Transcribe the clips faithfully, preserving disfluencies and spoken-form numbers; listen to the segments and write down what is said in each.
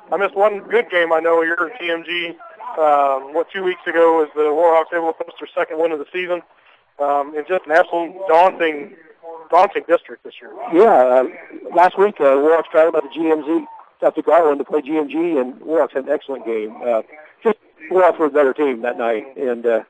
I missed one good game I know here at T M G. Um, what, two weeks ago was the Warhawks able to post their second win of the season. Um, and just an absolute daunting, daunting district this year. Yeah, uh, last week uh, Warhawks traveled out to G M G, out to Garland to play G M G, and Warhawks had an excellent game. Uh, just Warhawks were a better team that night, and uh,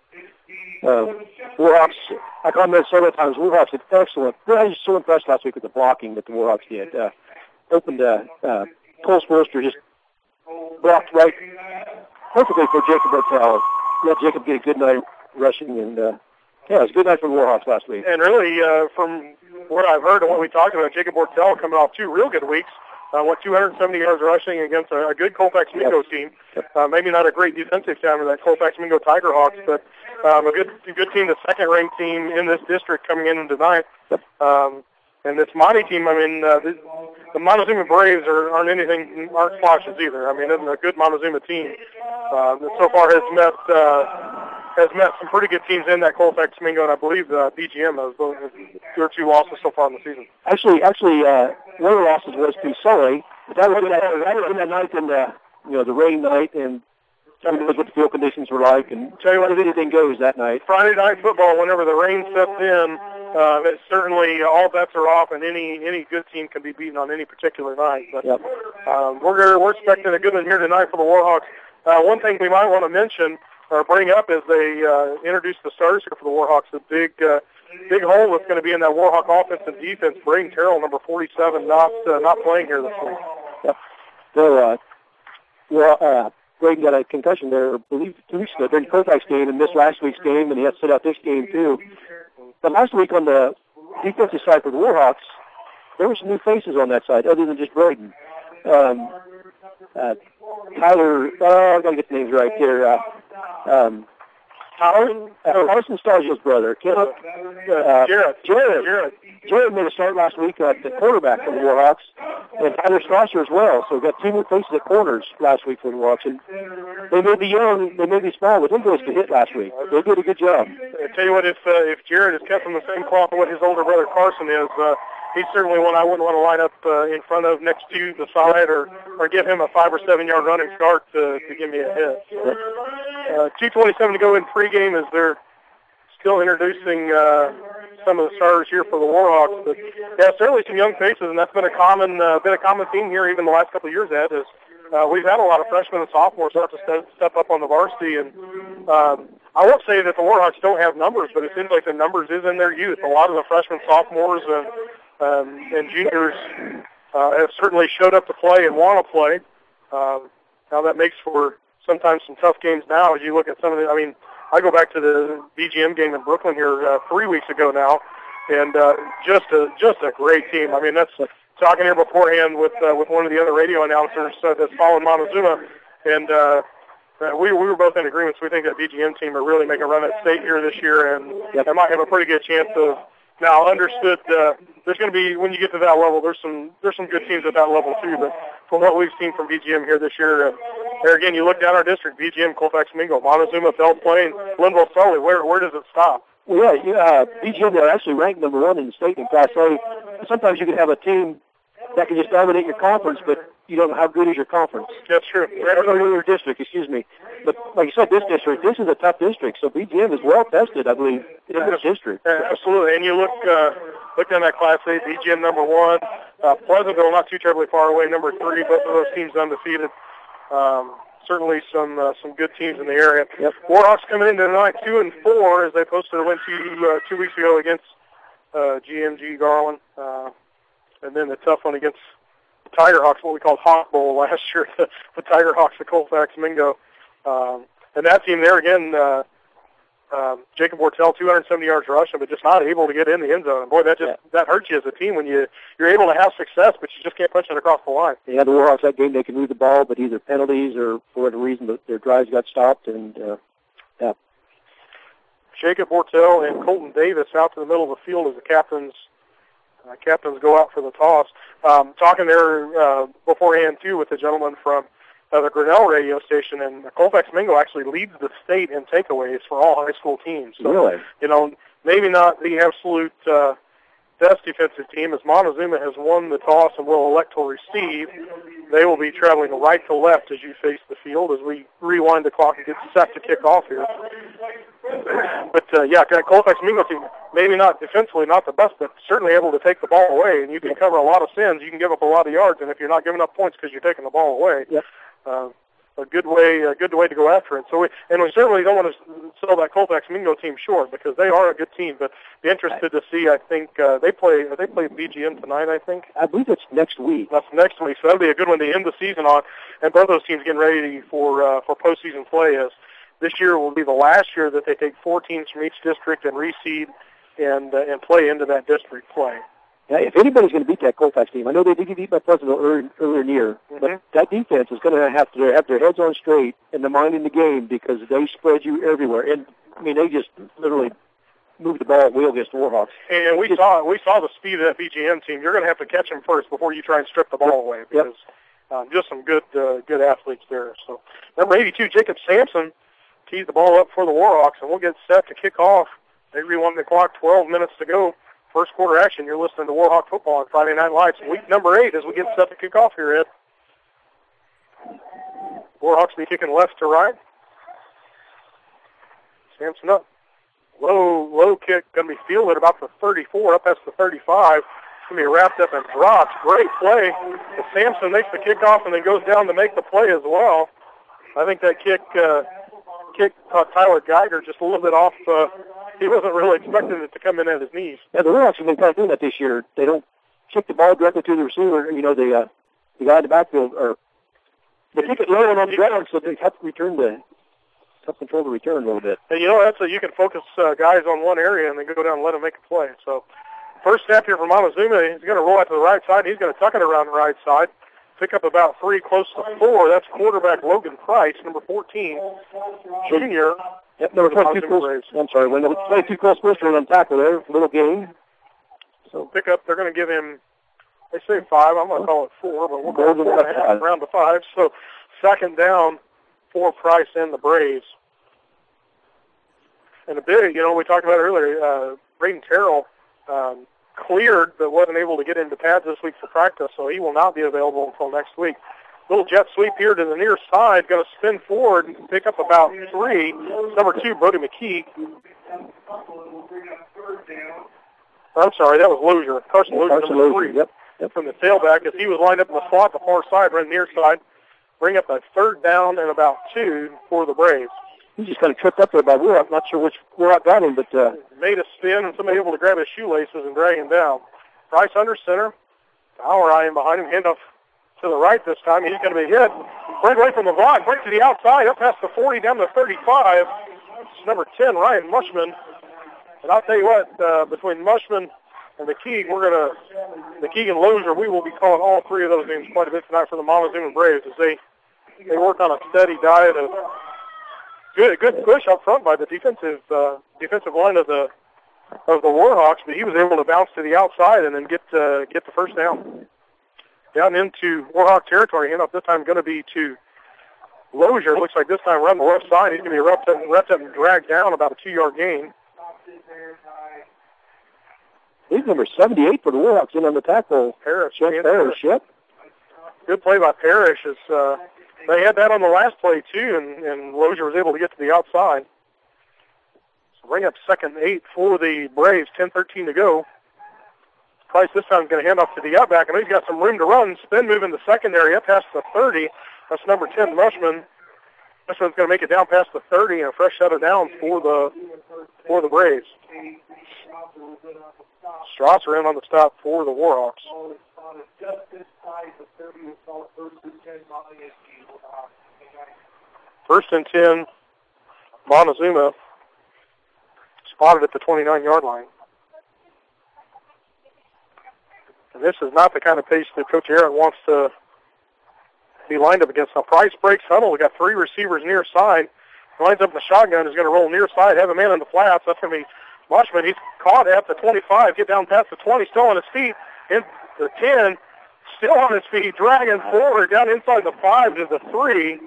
uh, Warhawks, I commented several times, Warhawks did excellent. I was so impressed last week with the blocking that the Warhawks did. Uh, opened, uh, uh, Cole Spurster just blocked right perfectly for Jacob Bartel. Let Jacob get a good night rushing, and uh, yeah, it was a good night for the Warhawks last week. And really, uh, from what I've heard and what we talked about, Jacob Bartel coming off two real good weeks. Uh, what, two hundred seventy yards rushing against a, a good Colfax Mingo yep. team. Yep. Uh, maybe not a great defensive team of that Colfax Mingo Tiger Hawks, but um, a good a good team, the second-ranked team in this district coming in tonight. Yep. Um, and this Monty team, I mean, uh, the, the Montezuma Braves are, aren't anything, aren't slouches either. I mean, it's a good Montezuma team uh, that so far has met uh, has met some pretty good teams in that Colfax Mingo, and I believe uh, B G M has both two or two losses so far in the season. Actually, actually, uh, one of the losses was to Sully. But that was that, that was in that night, in the you know the rain night, and who knows what the field conditions were like, and tell you what, if anything goes that night. Friday night football, whenever the rain sets in, uh, it's certainly uh, all bets are off, and any any good team can be beaten on any particular night. But yep. um, we're gonna, we're expecting a good one here tonight for the Warhawks. Uh, one thing we might want to mention or bring up is they uh, introduced the starters here for the Warhawks. The big uh, big hole that's going to be in that Warhawk offense and defense. Braden Terrell, number forty-seven, not uh, not playing here this week. Yep. So, uh, well, uh, Braden got a concussion there, I believe, two weeks ago during the Colfax game, and missed last week's game, and he had to sit out this game too. But last week on the defensive side for the Warhawks, there were some new faces on that side, other than just Braden. Um, uh, Tyler, oh, I got to get the names right here. Uh, um, Tyler, uh, Carson Stargill's brother, Caleb, uh, Jared. Jared. Jared. Jared made a start last week at the quarterback for the Warhawks, and Tyler Strasser as well. So we got two new faces at corners last week for the Warhawks. And they may be young, they may be small, but them boys could hit last week. They did a good job. I tell you what, if uh, if Jared is kept from the same cloth of what his older brother Carson is, uh, he's certainly one I wouldn't want to line up uh, in front of, next to, the side, or, or give him a five or seven yard running start to, to give me a hit. Uh, two twenty-seven to go in pregame as they're still introducing uh, some of the starters here for the Warhawks. But yeah, certainly some young faces, and that's been a common uh, been a common theme here even the last couple of years. Ed, is uh, we've had a lot of freshmen and sophomores start to step, step up on the varsity, and um, I won't say that the Warhawks don't have numbers, but it seems like the numbers is in their youth. A lot of the freshmen, sophomores, and um, and juniors uh, have certainly showed up to play and want to play. Um, now that makes for sometimes some tough games now as you look at some of the, I mean, I go back to the B G M game in Brooklyn here uh, three weeks ago now, and uh, just a just a great team. I mean, that's talking here beforehand with uh, with one of the other radio announcers uh, that's following Montezuma, and uh, we we were both in agreement. So we think that B G M team are really making a run at state here this year, and yep. they might have a pretty good chance of. Now, understood, uh, there's going to be, when you get to that level, there's some there's some good teams at that level too, but from what we've seen from B G M here this year, uh, there again, you look down our district, B G M, Colfax Mingo, Montezuma, Belle Plaine, Linville, Sully, where where does it stop? Well, yeah, uh, B G M, they're actually ranked number one in the state in Class A. Sometimes you can have a team that can just dominate your conference, but you don't know how good is your conference. That's true. Or your district, excuse me. But like you said, this district, this is a tough district, so B G M is well tested, I believe, in this district. Yeah, absolutely. And you look uh, look down that Class A, B G M number one, uh, Pleasantville not too terribly far away, number three, both of those teams undefeated. Um, certainly some uh, some good teams in the area. Yep. Warhawks coming into tonight two and four as they posted a win two uh, two weeks ago against uh, G M G Garland, uh, and then the tough one against Tiger Hawks, what we called Hawk Bowl last year, the, the Tiger Hawks, the Colfax Mingo. Um, and that team there, again, uh, um, Jacob Bortel, two hundred seventy yards rushing, but just not able to get in the end zone. And boy, that just yeah. that hurts you as a team when you, you're able to have success, but you just can't punch it across the line. Yeah, the Warhawks, that game, they could move the ball, but either penalties or for whatever reason, but their drives got stopped. And, uh, yeah. Jacob Bortel and Colton Davis out to the middle of the field as the captains uh, captains go out for the toss. Um, talking there uh, beforehand, too, with the gentleman from uh, the Grinnell radio station, and Colfax Mingo actually leads the state in takeaways for all high school teams. So, really? You know, maybe not the absolute uh, best defensive team, as Montezuma has won the toss and will elect to receive. They will be traveling right to left as you face the field as we rewind the clock and get set to kick off here. But, uh, yeah, that Colfax Mingo team, maybe not defensively, not the best, but certainly able to take the ball away. And you can cover a lot of sins. You can give up a lot of yards. And if you're not giving up points because you're taking the ball away, yep. uh, a good way, a good way to go after it. So, we, and we certainly don't want to sell that Colfax Mingo team short because they are a good team. But be interested to see. I think uh, they play. They play B G M tonight. I think. I believe it's next week. That's next week. So that'll be a good one to end the season on. And both those teams getting ready for uh, for postseason play. As this year will be the last year that they take four teams from each district and reseed and uh, and play into that district play. Yeah, if anybody's going to beat that Colfax team, I know they did get beat by Pleasantville earlier, earlier in the year, mm-hmm. but that defense is going to have to have their heads on straight and the mind in the game because they spread you everywhere. And I mean, they just literally moved the ball at will against the Warhawks. And we just, saw we saw the speed of that B G M team. You're going to have to catch them first before you try and strip the ball yep. away because yep. um, just some good uh, good athletes there. So number eighty-two, Jacob Sampson, tees the ball up for the Warhawks, and we'll get set to kick off. They rewind the clock, twelve minutes to go. First quarter action, you're listening to Warhawk football on Friday Night Lights, week number eight as we get set to kick off here, Ed. Warhawks be kicking left to right. Sampson up. Low, low kick, going to be fielded about the thirty-four, up past the thirty-five. It's going to be wrapped up and dropped. Great play. But Sampson makes the kickoff and then goes down to make the play as well. I think that kick, uh, kick caught Tyler Geiger just a little bit off. Uh, he wasn't really expecting it to come in at his knees. Yeah, the Warhawks have been kind of doing that this year. They don't kick the ball directly to the receiver. You know, the uh, the guy in the backfield, or they kick it low and on the ground, so they have to return the help control the return a little bit. And you know, that's a, you can focus uh, guys on one area and then go down and let them make a play. So, first step here for Montezuma, he's going to roll out to the right side. He's going to tuck it around the right side. Pick up about three, close to four. That's quarterback Logan Price, number fourteen, junior. Yep, number twenty-two, close, I'm sorry, when twenty-two close first on tackle there, little gain. So pick up, they're going to give him, they say five, I'm going to call it four, but we'll go four and a half, round to five. So second down for Price and the Braves. And a big, you know, we talked about earlier, uh, Braden Terrell um, cleared but wasn't able to get into pads this week for practice, so he will not be available until next week. Little jet sweep here to the near side, going to spin forward and pick up about three. Number two, Brody McKee. I'm sorry, that was Lozier. Carson Lozier, Carson number Lozier, three. Yep, yep. From the tailback as he was lined up in the slot, the far side, right near side. Bring up a third down and about two for the Braves. He just kind of tripped up there by Warhawk. I'm not sure which Warhawk got him, but... Uh, made a spin and somebody able to grab his shoelaces and drag him down. Price under center. Our eye behind him. Handoff to the right this time. He's going to be hit. Break away from the block. Break to the outside. Up past the forty, down to the thirty-five. It's number ten, Ryan Mushman. And I'll tell you what, uh, between Mushman and McKee, we're going to, McKee and Lozier, we will be calling all three of those names quite a bit tonight for the Montezuma Braves as they, they work on a steady diet of good good push up front by the defensive uh, defensive line of the of the Warhawks, but he was able to bounce to the outside and then get uh, get the first down. Down into Warhawk territory. Handoff this time going to be to Lozier. Looks like this time around the left side. He's going to be wrapped up, wrapped up and dragged down about a two-yard gain. He's number seventy-eight for the Warhawks in on the tackle. Parrish. Jeff Parrish, yep. Good play by Parrish. As, uh, they had that on the last play, too, and, and Lozier was able to get to the outside. So bring up second and eight for the Braves. ten thirteen to go. Price this time is going to hand off to the outback. I know he's got some room to run. Spin move in the secondary up past the thirty. That's number ten, Mushman. Mushman's going to make it down past the thirty and a fresh set of downs for the for the Braves. Strasser in on the stop for the Warhawks. First and ten, Montezuma spotted at the twenty-nine-yard line. And this is not the kind of pace that Coach Aaron wants to be lined up against. Now Price breaks huddle. We got three receivers near side. Lines up in the shotgun. Is going to roll near side. Have a man in the flats. That's going to be Mushman. He's caught at the twenty-five. Get down past the twenty. Still on his feet. In the ten. Still on his feet. Dragging forward down inside the five to the three.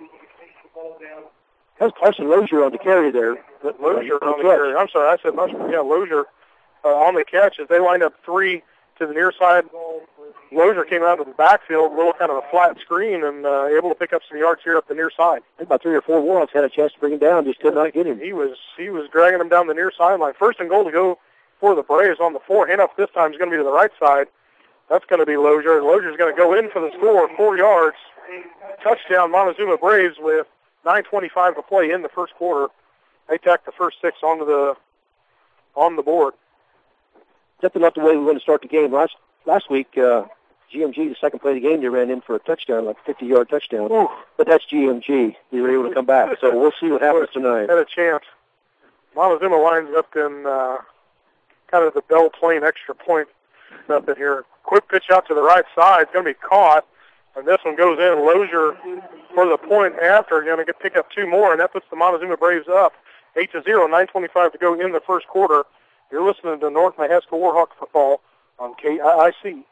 That's Carson Lozier on the carry there. Lozier on the carry. I'm sorry. I said Mushman. Yeah, Lozier uh, on the catch as they lined up three to the near side. Lozier came out of the backfield, a little kind of a flat screen, and uh, able to pick up some yards here up the near side. I think about three or four Warhawks had a chance to bring him down, just could not get him. He was he was dragging him down the near sideline. First and goal to go for the Braves on the four. Handoff this time is going to be to the right side. That's going to be Lozier. Lozier's going to go in for the score, four yards. Touchdown, Montezuma Braves with nine twenty-five to play in the first quarter. They tacked the first six onto the on the board. Definitely not the way we want to start the game. Last last week, uh, G M G, the second play of the game, they ran in for a touchdown, like a fifty-yard touchdown. Ooh. But that's G M G. They were able to come back. So we'll see what happens tonight. Had a chance. Montezuma lines up in uh, kind of the Bell Plain extra point up in here. Quick pitch out to the right side. It's going to be caught. And this one goes in. Lozier for the point after. Going to get pick up two more, and that puts the Montezuma Braves up eight to zero. nine twenty-five to go in the first quarter. You're listening to North Mahaska Warhawk football on K I I C.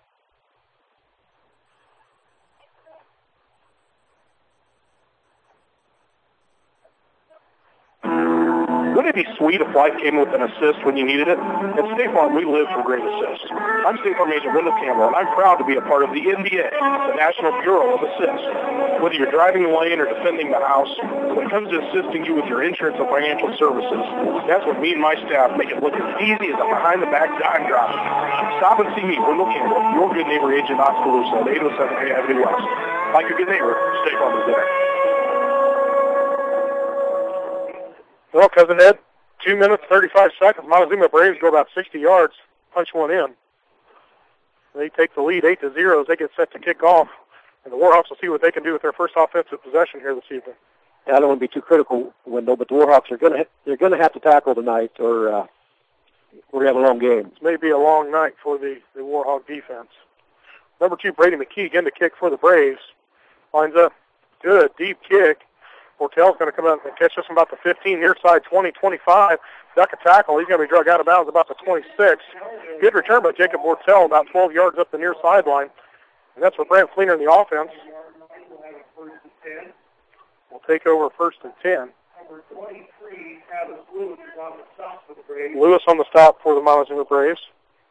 Wouldn't it be sweet if life came with an assist when you needed it? At State Farm, we live for great assists. I'm State Farm Agent Wendell Campbell, and I'm proud to be a part of the N B A, the National Bureau of Assists. Whether you're driving the lane or defending the house, when it comes to assisting you with your insurance and financial services, that's what me and my staff make it look as easy as a behind-the-back dime drop. Stop and see me, Wendell Campbell, your good neighbor agent in Oskaloosa at eight oh seven A Avenue West. Like a good neighbor, State Farm is there. Well, Cousin Ed, two minutes, thirty-five seconds. Montezuma Braves go about sixty yards, punch one in. They take the lead eight to zero as they get set to kick off. And the Warhawks will see what they can do with their first offensive possession here this evening. Yeah, I don't want to be too critical, Wendell, but the Warhawks are going to they're going to have to tackle tonight, or uh, we're going to have a long game. This may be a long night for the, the Warhawk defense. Number two, Brady McKee, again to kick for the Braves. Lines up, good, deep kick. Bortell's going to come out and catch this from about the fifteen, near side twenty, twenty-five. Duck a tackle. He's going to be drug out of bounds about the twenty-six. Good return by Jacob Bortell, about twelve yards up the near sideline. And that's for Brant Fleener in the offense. We'll take over first and ten. Lewis on the stop for the Montezuma Braves.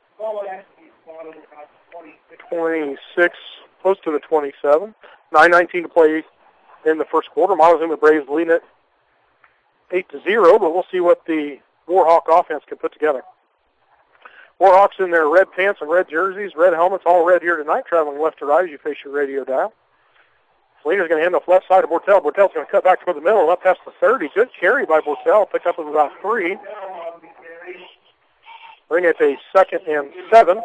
twenty-six, close to the twenty-seven. nine nineteen to play in the first quarter. Montezuma Braves leading it eight to zero, but we'll see what the Warhawk offense can put together. Warhawks in their red pants and red jerseys, red helmets, all red here tonight, traveling left to right as you face your radio dial. Fleener's going to hand off left side of Bortell. Bortell's going to cut back toward the middle, up past the thirty. Good carry by Bortell, picked up with about three. Bring it a second and seven.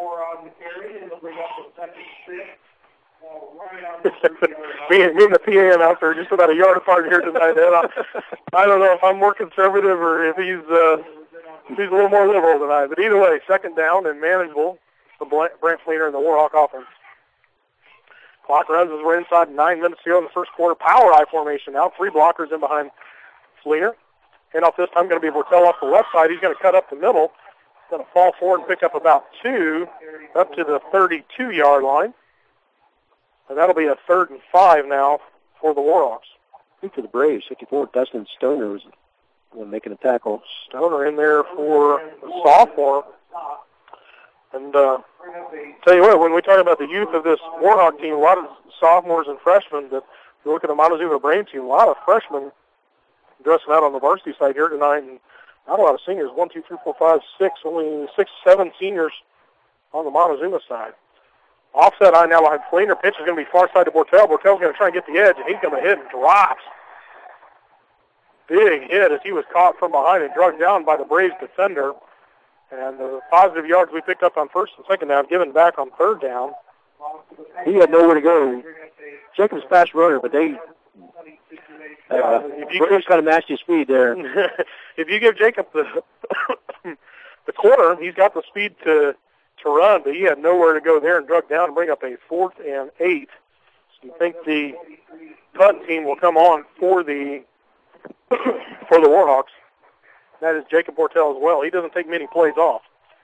me, and, me and the P A announcer are just about a yard apart here tonight. I, I don't know if I'm more conservative or if he's uh, he's a little more liberal tonight. But either way, second down and manageable for Brant Fleener and the Warhawk offense. Clock runs as we're inside nine minutes to go in the first quarter. Power I formation now. Three blockers in behind Fleener. And off this time going to be Bortell off the left side. He's going to cut up the middle. Going to fall forward and pick up about two up to the thirty-two-yard line. And that'll be a third and five now for the Warhawks. I think for the Braves, fifty-four, Dustin Stoner was the one making a tackle. Stoner in there for the sophomore. And uh, tell you what, when we talk about the youth of this Warhawk team, a lot of sophomores and freshmen, that if you look at the Montezuma Braves team, a lot of freshmen dressing out on the varsity side here tonight, and not a lot of seniors. One, two, three, four, five, six, only six, seven seniors on the Montezuma side. Offset I now behind Fleener. Pitch is going to be far side to Bortell. Bortell's going to try and get the edge, and he's going to hit and drops. Big hit as he was caught from behind and drugged down by the Braves defender. And the positive yards we picked up on first and second down, given back on third down. He had nowhere to go. Jacob's fast runner, but they uh, Braves kind of matched his speed there. If you give Jacob the the corner, he's got the speed to to run, but he had nowhere to go there and drug down and bring up a fourth and eight. So you think the punt team will come on for the for the Warhawks. That is Jacob Bortell as well. He doesn't take many plays off.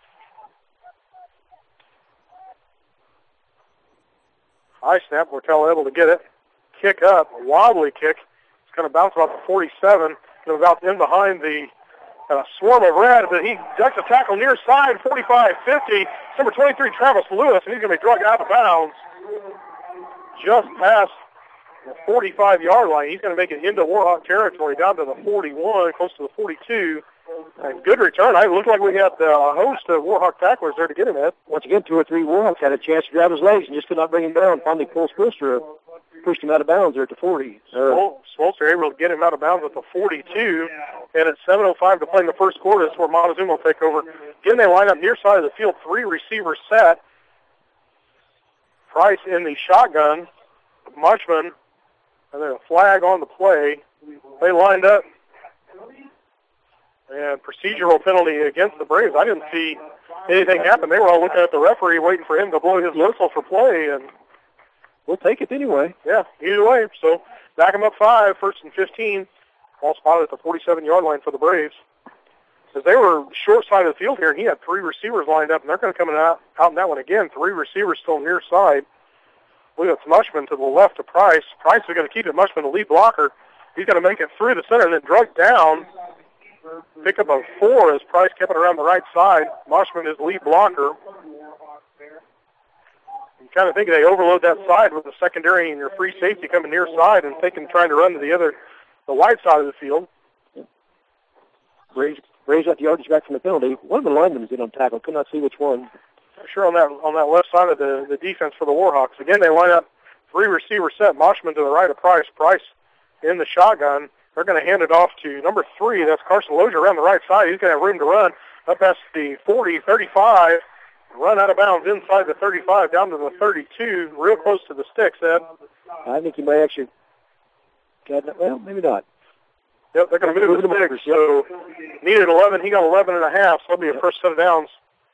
High snap, Bortell able to get it. Kick up, a wobbly kick. It's going to bounce about the forty-seven, and about in behind the and a swarm of red, but he ducks a tackle near side, forty-five fifty. Number twenty-three, Travis Lewis, and he's going to be drugged out of bounds just past the forty-five-yard line. He's going to make it into Warhawk territory, down to the forty-one, close to the forty-two. And good return. It looked like we had uh, a host of Warhawk tacklers there to get him at. Once again, two or three Warhawks had a chance to grab his legs and just could not bring him down. Finally, Cole Spolster pushed him out of bounds there at the forty. Uh, Spolster able to get him out of bounds at the forty-two. And at seven oh five to play in the first quarter, that's where Montezuma will take over. Again, they line up near side of the field, three receivers set. Price in the shotgun. Mushman, and then a flag on the play. They lined up. And procedural penalty against the Braves. I didn't see anything happen. They were all looking at the referee, waiting for him to blow his whistle for play, and we'll take it anyway. Yeah, either way. So back them up five, first and fifteen. Ball spotted at the forty-seven-yard line for the Braves. As they were short side of the field here, and he had three receivers lined up, and they're going to come out, out in that one again. Three receivers still near side. Look at Mushman to the left of Price. Price is going to keep it. Mushman, the lead blocker. He's going to make it through the center and then drug down. Pick up a four as Price kept it around the right side. Mushman is lead blocker. You kind of think they overload that side with the secondary and your free safety coming near side and thinking trying to run to the other, the wide side of the field. Braves, Braves got the yardage back from the penalty. One of the linemen did on tackle. Could not see which one. Sure, on that on that left side of the, the defense for the Warhawks. Again, they line up three receivers set. Moshman to the right of Price. Price in the shotgun. They're going to hand it off to number three. That's Carson Lozier around the right side. He's going to have room to run up past the forty, thirty-five, run out of bounds inside the thirty-five, down to the thirty-two, real close to the sticks, Ed. I think he may actually get it. Well, maybe not. Yep, they're going to move, move the sticks. So needed eleven. He got eleven and a half, so that'll be a yep. first set of downs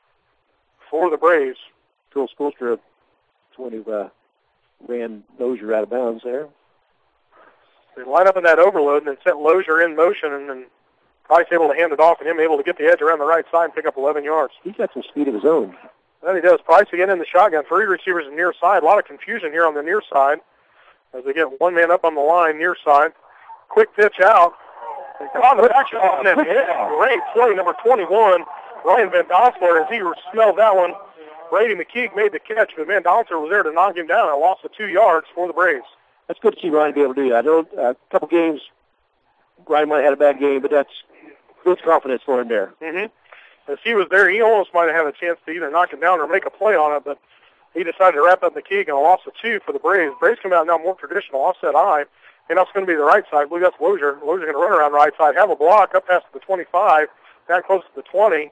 for the Braves. Phil Spolster, when he uh, ran Lozier out of bounds there. They line up in that overload and then set Lozier in motion, and then Price able to hand it off and him able to get the edge around the right side and pick up eleven yards. He's got some speed of his own. Then he does. Price again in the shotgun. Three receivers in near side. A lot of confusion here on the near side as they get one man up on the line near side. Quick pitch out. On the back shot, and then great play, number twenty-one, Ryan Van Donsler, as he smelled that one. Brady McKeague made the catch, but Van Donsler was there to knock him down and lost the two yards for the Braves. That's good to see Ryan be able to do that. I know uh, a couple games, Ryan might have had a bad game, but that's good confidence for him there. Mm-hmm. As he was there, he almost might have had a chance to either knock him down or make a play on it, but he decided to wrap up McKeague and lost the two for the Braves. Braves come out now more traditional offset eye. And that's going to be the right side. I believe that's Lozier. Lozier's going to run around the right side, have a block up past the twenty-five, down close to the twenty.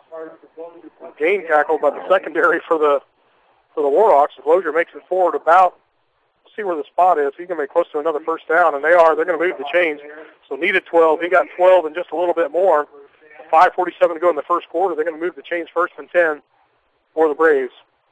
Gain tackle by the secondary for the for the Warhawks. Lozier makes it forward about, see where the spot is. He's going to be close to another first down, and they are. They're going to move the chains. So needed twelve. He got twelve and just a little bit more. five forty-seven to go in the first quarter. They're going to move the chains first and ten for the Braves.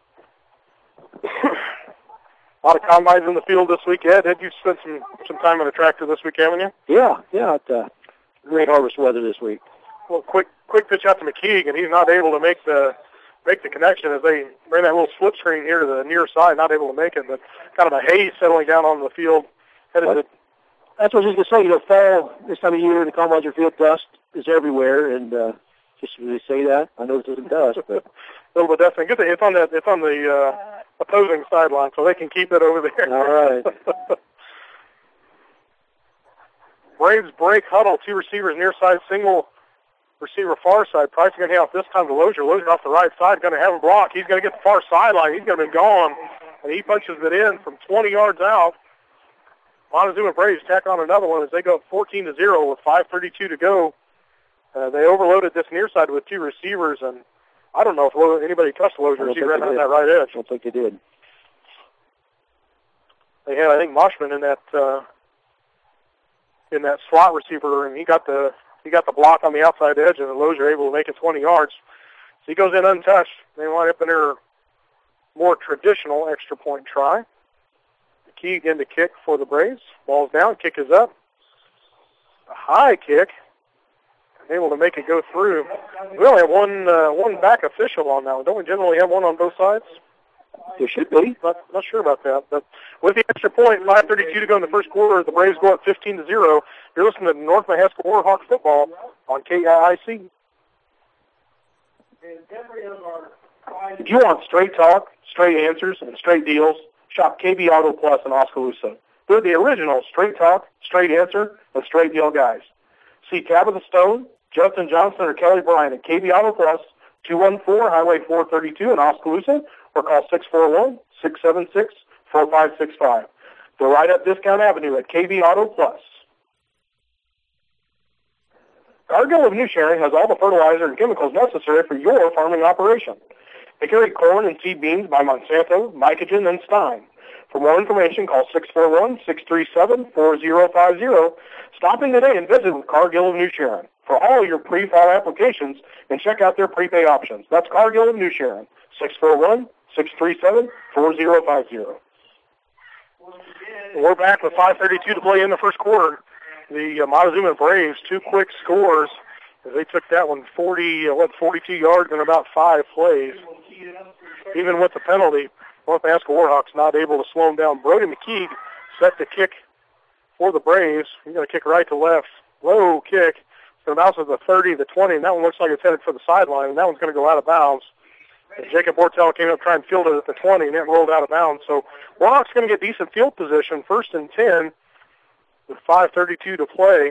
A lot of combines in the field this week, Ed. Had you spent some, some time on a tractor this week, haven't you? Yeah, yeah. It's uh, great harvest weather this week. Well, quick quick pitch out to McKeague, and he's not able to make the make the connection as they bring that little slip screen here to the near side, not able to make it, but kind of a haze settling down on the field. Headed to, That's what I was going to say. You know, fall, this time of year, the combines are field, dust is everywhere, and uh, just as they say that, I know there's some dust, but... a little bit of dust. It's on the, it's on the uh, opposing sideline, so they can keep it over there. All right. Braves break huddle, two receivers near side, single receiver far side. Price is going to have this time to Lozier. Lozier off the right side, going to have a block. He's going to get the far sideline. He's going to be gone, and he punches it in from twenty yards out. Montezuma Braves tack on another one as they go fourteen to zero with five thirty-two to go. Uh, they overloaded this near side with two receivers, and I don't know if anybody touched Lozier as he ran on that right edge. I don't think they did. They had, I think, Moshman in that uh, in that slot receiver, and he got the he got the block on the outside edge, and Lozier able to make it twenty yards. So he goes in untouched. They wind up in their more traditional extra point try. McKeague in to kick for the Braves. Ball's down, kick is up. A high kick. Able to make it go through. We only have one uh, one back official on that one. Don't we generally have one on both sides? There should be. Not not sure about that. But with the extra point, five thirty-two to go in the first quarter, the Braves go up fifteen to zero. You're listening to North Mahaska Warhawk football on K I I C. If you want straight talk, straight answers, and straight deals, shop K B Auto Plus in Oskaloosa. They're the original straight talk, straight answer, and straight deal guys. See Tabitha Stone, Justin Johnson, or Kelly Bryan at K B Auto Plus, two one four Highway four thirty-two in Oskaloosa, or call six four one, six seven six, four five six five. They're right up Discount Avenue at K B Auto Plus. Cargill of New Sharon has all the fertilizer and chemicals necessary for your farming operation. They carry corn and seed beans by Monsanto, Mycogen, and Stein. For more information, call six four one, six three seven, four zero five zero. Stop in today and visit with Cargill of New Sharon for all your pre-fall applications and check out their prepay options. That's Cargill of New Sharon, six four one, six three seven, four zero five zero. We're back with five thirty-two to play in the first quarter. The uh, Montezuma Braves, two quick scores. They took that one forty, uh, what, forty-two yards in about five plays. Even with the penalty, North Mansfield Warhawks not able to slow them down. Brody McKeague set the kick for the Braves. He's going to kick right to left. Low kick. It's going to bounce to the thirty, the twenty, and that one looks like it's headed for the sideline, and that one's going to go out of bounds. And Jacob Bortel came up trying to field it at the twenty, and it rolled out of bounds. So Warhawks going to get decent field position, first and ten, with five thirty-two to play.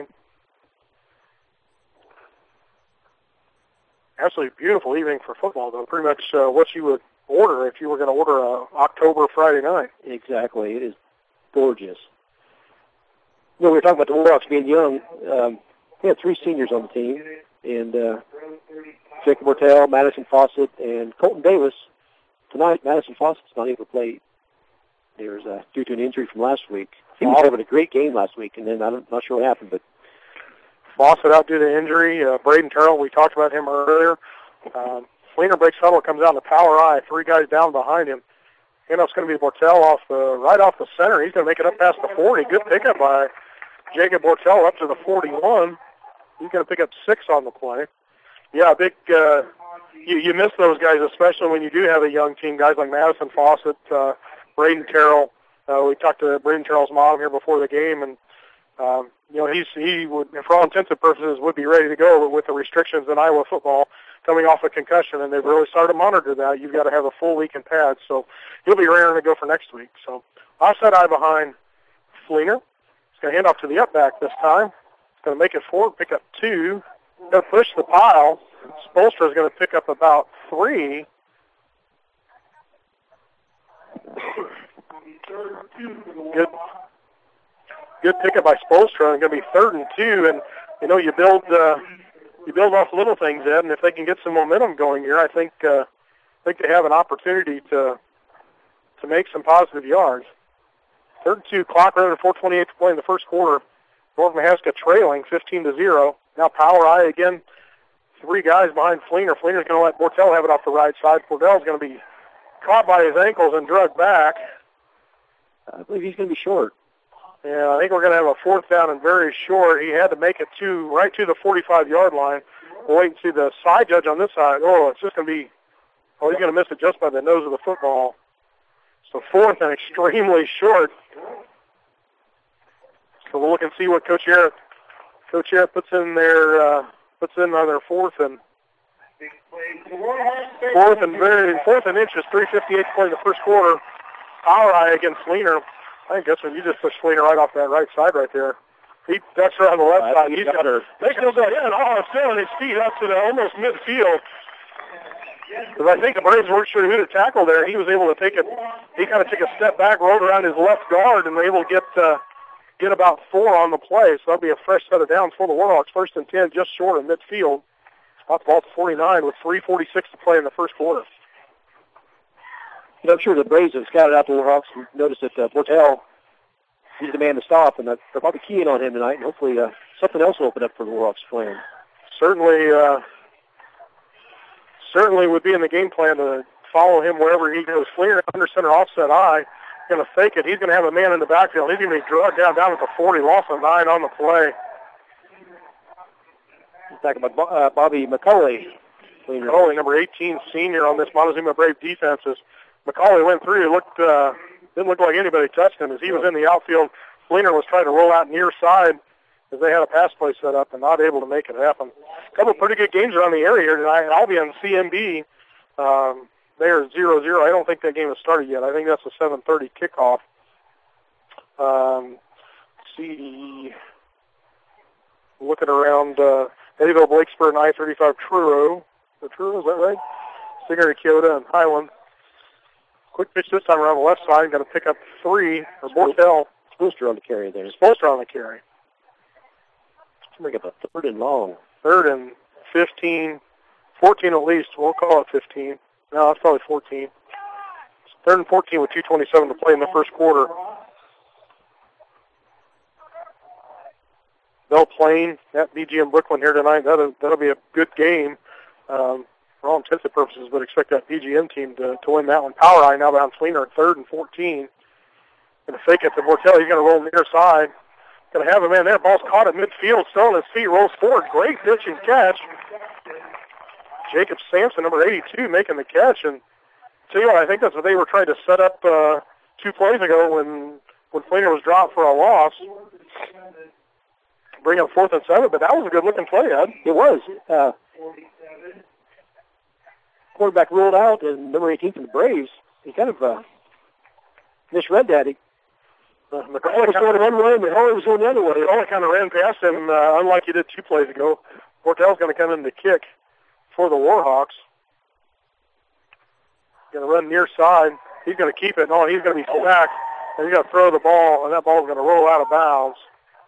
Absolutely beautiful evening for football, though. Pretty much uh, what you would order if you were going to order a October Friday night. Exactly. It is gorgeous. You know, we were talking about the Warhawks being young. Um, we had three seniors on the team, and uh, Jacob Bortel, Madison Fawcett, and Colton Davis. Tonight, Madison Fawcett's not able to play. There's uh, due to an injury from last week. He was having a great game last week, and then I'm not sure what happened, but Fawcett out due to injury. Uh, Braden Terrell, we talked about him earlier. Um, Fleener breaks huddle, comes out in the power eye, three guys down behind him. You know, it's going to be Bortel off the right off the center. He's going to make it up past the forty. Good pickup by Jacob Bortel up to the forty-one. He's going to pick up six on the play. Yeah, big. Uh, you, you miss those guys, especially when you do have a young team. Guys like Madison Fawcett, uh, Braden Terrell. Uh, we talked to Braden Terrell's mom here before the game, and um, you know he's he would, for all intents and purposes, would be ready to go. But with the restrictions in Iowa football, coming off a concussion, and they've really started to monitor that, you've got to have a full week in pads. So he'll be raring to go for next week. So offside eye behind Fleener. He's going to hand off to the up back this time. He's going to make it forward, pick up two. Going to push the pile. Spolstra is going to pick up about three. Good, good pickup by Spolstra. And going to be third and two. And you know, you build uh, you build off little things, Ed. And if they can get some momentum going here, I think uh, I think they have an opportunity to to make some positive yards. Third and two. Clock running four twenty-eight to play in the first quarter. North Mahaska trailing fifteen to zero. Now power eye again. Three guys behind Fleener. Fleener's going to let Bortel have it off the right side. Bortel's going to be caught by his ankles and dragged back. I believe he's going to be short. Yeah, I think we're going to have a fourth down and very short. He had to make it to right to the forty-five-yard line. We'll wait and see the side judge on this side. Oh, it's just going to be, oh, he's going to miss it just by the nose of the football. So fourth and extremely short. So we'll look and see what Coach Jarrett, Coach Jarrett puts in their, uh, puts in on their fourth and fourth and very fourth and inches. three fifty-eight to play in the first quarter. Power eye against Fleener. I think that's when you just pushed Fleener right off that right side right there. He ducks her on the left side. He's got her. They still got yeah, and all still on his feet up to the almost midfield. Because I think the Braves weren't sure who to tackle there. He was able to take it. He kind of took a step back, rolled around his left guard, and was able to get uh, get about four on the play. So that'll be a fresh set of downs for the Warhawks. First and ten, just short of midfield. Spot the ball to forty-nine with three forty-six to play in the first quarter. You know, I'm sure the Braves have scouted out the Warhawks and noticed that uh, Bortel, he's the man to stop, and uh, they're probably keying on him tonight, and hopefully uh, something else will open up for the Warhawks playing. Certainly, uh, certainly would be in the game plan to follow him wherever he goes. Fleener under center offset eye, going to fake it. He's going to have a man in the backfield. He's going to be drugged down down at the forty, loss of nine on the play. He's talking about uh, Bobby McCulley. McCulley, number eighteen, senior on this Montezuma Brave defenses. McCauley went through. Looked uh, didn't look like anybody touched him as he was in the outfield. Fleener was trying to roll out near side because they had a pass play set up and not able to make it happen. A couple of pretty good games around the area here tonight, and I'll be on C M B. Um, they are zero zero. I don't think that game has started yet. I think that's a seven thirty kickoff. Um, let's see, looking around uh, Eddyville, Blakesburg, and I thirty-five Truro. The Truro, is that right? Singer, Keota, and Highland. Quick pitch this time around the left side. Going to pick up three for Bortel. Spolster on the carry there. Spolster on the carry. Bring up a third and long. Third and fifteen, fourteen at least. We'll call it fifteen. No, it's probably fourteen. Third and fourteen with two twenty-seven to play in the first quarter. Belle Plaine at B G M Brooklyn here tonight. That'll, that'll be a good game um, for all intents and purposes, but expect that B G M team to, to win that one. Power Eye now behind Fleener at third and fourteen. Going to fake it to Bortel. He's going to roll near side. Going to have a man there. Ball's caught at midfield. Still on his feet. Rolls forward. Great pitch and catch. Jacob Sampson, number eighty-two, making the catch. And tell you what, I think that's what they were trying to set up uh, two plays ago when when Fleener was dropped for a loss. Bring up fourth and seven, but that was a good-looking play, Ed. It was. Uh, quarterback ruled out, and number eighteen from the Braves, he kind of uh, misread that. He Uh, McCullough was going one way, and Mahoney was going the other way. McCullough kind of ran past him, uh, unlike he did two plays ago. Bortel's going to come in to kick for the Warhawks. Going to run near side. He's going to keep it. No, he's going to be sacked, and he's going to throw the ball, and that ball's going to roll out of bounds.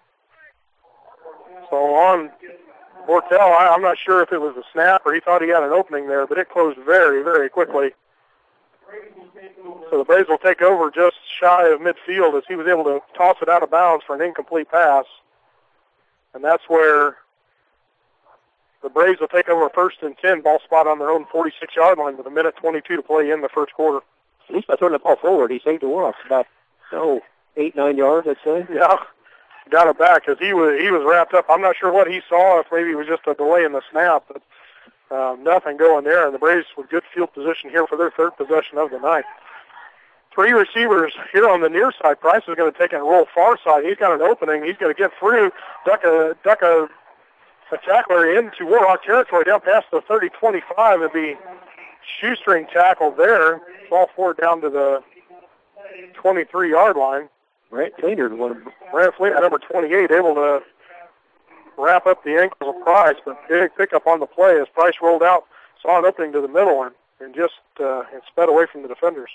So on Bortel, I, I'm not sure if it was a snap or he thought he had an opening there, but it closed very, very quickly. So the Braves will take over just shy of midfield as he was able to toss it out of bounds for an incomplete pass. And that's where the Braves will take over first and ten, ball spot on their own forty-six-yard line with a minute twenty-two to play in the first quarter. At least by throwing the ball forward, he saved the Warhawks about, oh, eight, nine yards, I'd say. Yeah, got it back because he was, he was wrapped up. I'm not sure what he saw, if maybe it was just a delay in the snap, but um, nothing going there. And the Braves with good field position here for their third possession of the night. Three receivers here on the near side. Price is going to take it and roll far side. He's got an opening. He's going to get through, duck a, duck a, a tackler into Warhawk territory down past the thirty twenty-five and be shoestring tackled there. Ball forward down to the twenty-three-yard line. Brant Fleener, one Brant Fleener, number twenty-eight, able to wrap up the ankles of Price, but big pickup on the play as Price rolled out, saw an opening to the middle and, and just uh, and sped away from the defenders.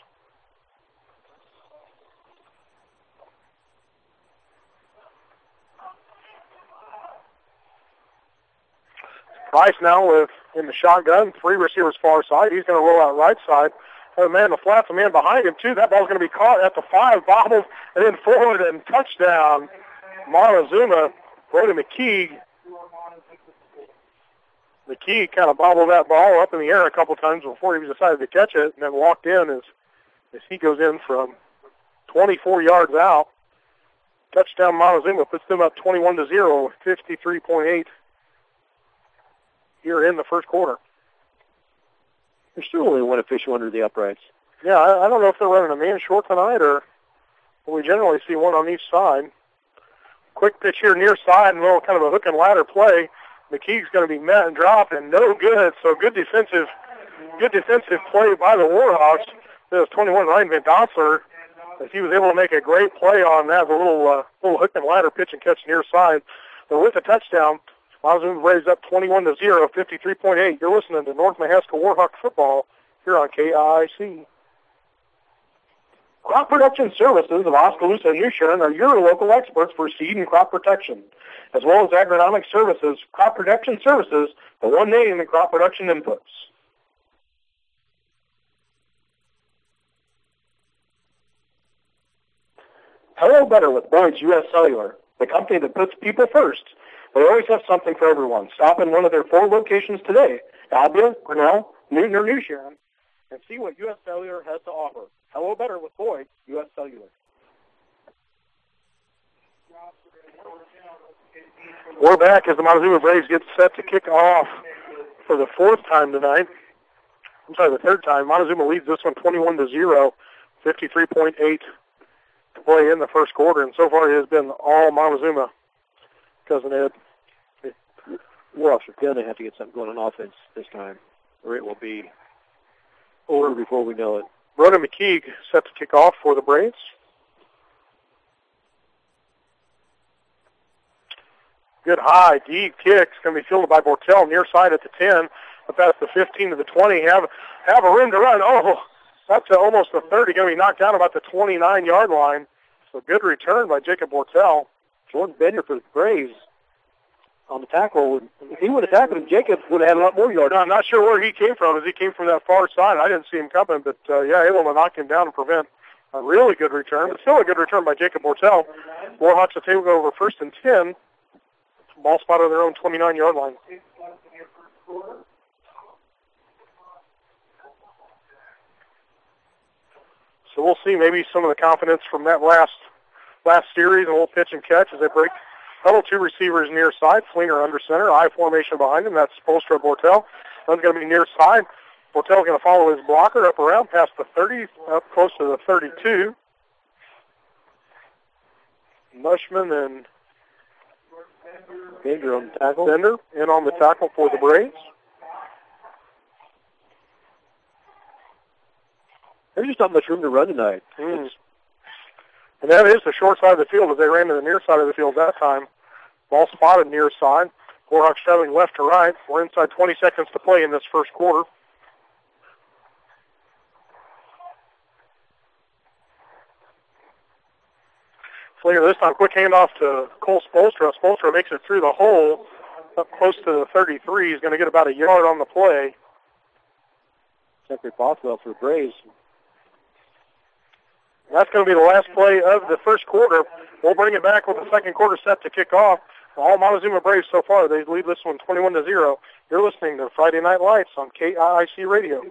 Price now with in the shotgun, three receivers far side. He's going to roll out right side. Have a man in the flats, a man behind him too. That ball's going to be caught at the five, bobbled, and then forward and touchdown. Montezuma, Brody McKee. McKee kind of bobbled that ball up in the air a couple times before he decided to catch it, and then walked in as as he goes in from twenty-four yards out. Touchdown Montezuma puts them up twenty-one to zero, fifty-three point eight. Here in the first quarter. There's still only one official under the uprights. Yeah, I, I don't know if they're running a man short tonight or we generally see one on each side. Quick pitch here near side and a little kind of a hook and ladder play. McKee's going to be met and dropped and no good. So good defensive, good defensive play by the Warhawks. There's twenty-one Ryan Van Dossler as he was able to make a great play on that, a little uh, little hook and ladder pitch and catch near side. But with a touchdown, Montezuma raised up twenty-one to zero, fifty-three point eight. You're listening to North Mahaska Warhawk football here on K I C. Crop Production Services of Oskaloosa and New Sharon are your local experts for seed and crop protection, as well as agronomic services. Crop Production Services, the one name in crop production inputs. Hello Better with Boyd's U S Cellular, the company that puts people first. They always have something for everyone. Stop in one of their four locations today, Albion, Grinnell, Newton, or New Sharon, and see what U S Cellular has to offer. Hello Better with Boyd, U S Cellular. We're back as the Montezuma Braves get set to kick off for the fourth time tonight. I'm sorry, the third time. Montezuma leads this one twenty-one to zero, fifty-three point eight to play in the first quarter, and so far it has been all Montezuma. Cousin Ed. Warhawks are going to have to get something going on offense this time, or it will be over before we know it. Brennan McKeague set to kick off for the Braves. Good high, deep kick. It's going to be fielded by Bortel near side at the ten. Up past the fifteen to the twenty. Have, have a room to run. Oh, that's a, almost a thirty. Going to be knocked down about the twenty-nine-yard line. So good return by Jacob Bortel. Jordan Bender for the Braves on the tackle. If he would have tackled him, Jacob would have had a lot more yards. No, I'm not sure where he came from, as he came from that far side. I didn't see him coming, but, uh, yeah, able to knock him down and prevent a really good return. But still a good return by Jacob Bortel. Warhawks will take over first and ten. Ball spot on their own twenty-nine-yard line. So we'll see maybe some of the confidence from that last last series, and we'll pitch and catch as they break. Huddle two receivers near side. Flinger under center. I formation behind him. That's Spolstra Bortel. One's going to be near side. Bortel's going to follow his blocker up around past the thirty, up close to the thirty-two. Mushman and Bender on the tackle. Bender in on the tackle for the Braves. There's just not much room to run tonight. Mm. And that is the short side of the field as they ran to the near side of the field that time. Ball spotted near side. Warhawks traveling left to right. We're inside twenty seconds to play in this first quarter. Flinger this time, quick handoff to Cole Spolstra. Spolstra makes it through the hole up close to the thirty-three. He's going to get about a yard on the play. Zachary Bothwell for the Braves. That's going to be the last play of the first quarter. We'll bring it back with the second quarter set to kick off. All Montezuma Braves so far, they lead this one twenty-one to zero. You're listening to Friday Night Lights on K I I C Radio.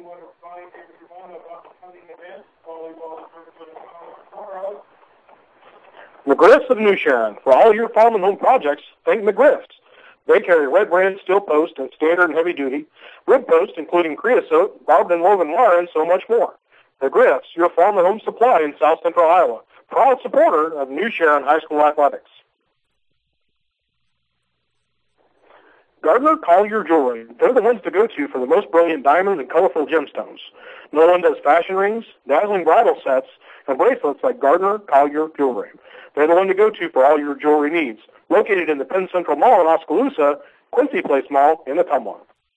McGriff's of New Sharon. For all your farm and home projects, think McGriff's. They carry red brand steel post and standard and heavy duty, rib post including creosote, barbed and woven wire, and so much more. McGriff's, your farm and home supply in south central Iowa. Proud supporter of New Sharon High School athletics. Gardner Collier Jewelry. They're the ones to go to for the most brilliant diamonds and colorful gemstones. No one does fashion rings, dazzling bridal sets, and bracelets like Gardner Collier Jewelry. They're the one to go to for all your jewelry needs. Located in the Penn Central Mall in Oskaloosa, Quincy Place Mall in Ottumwa.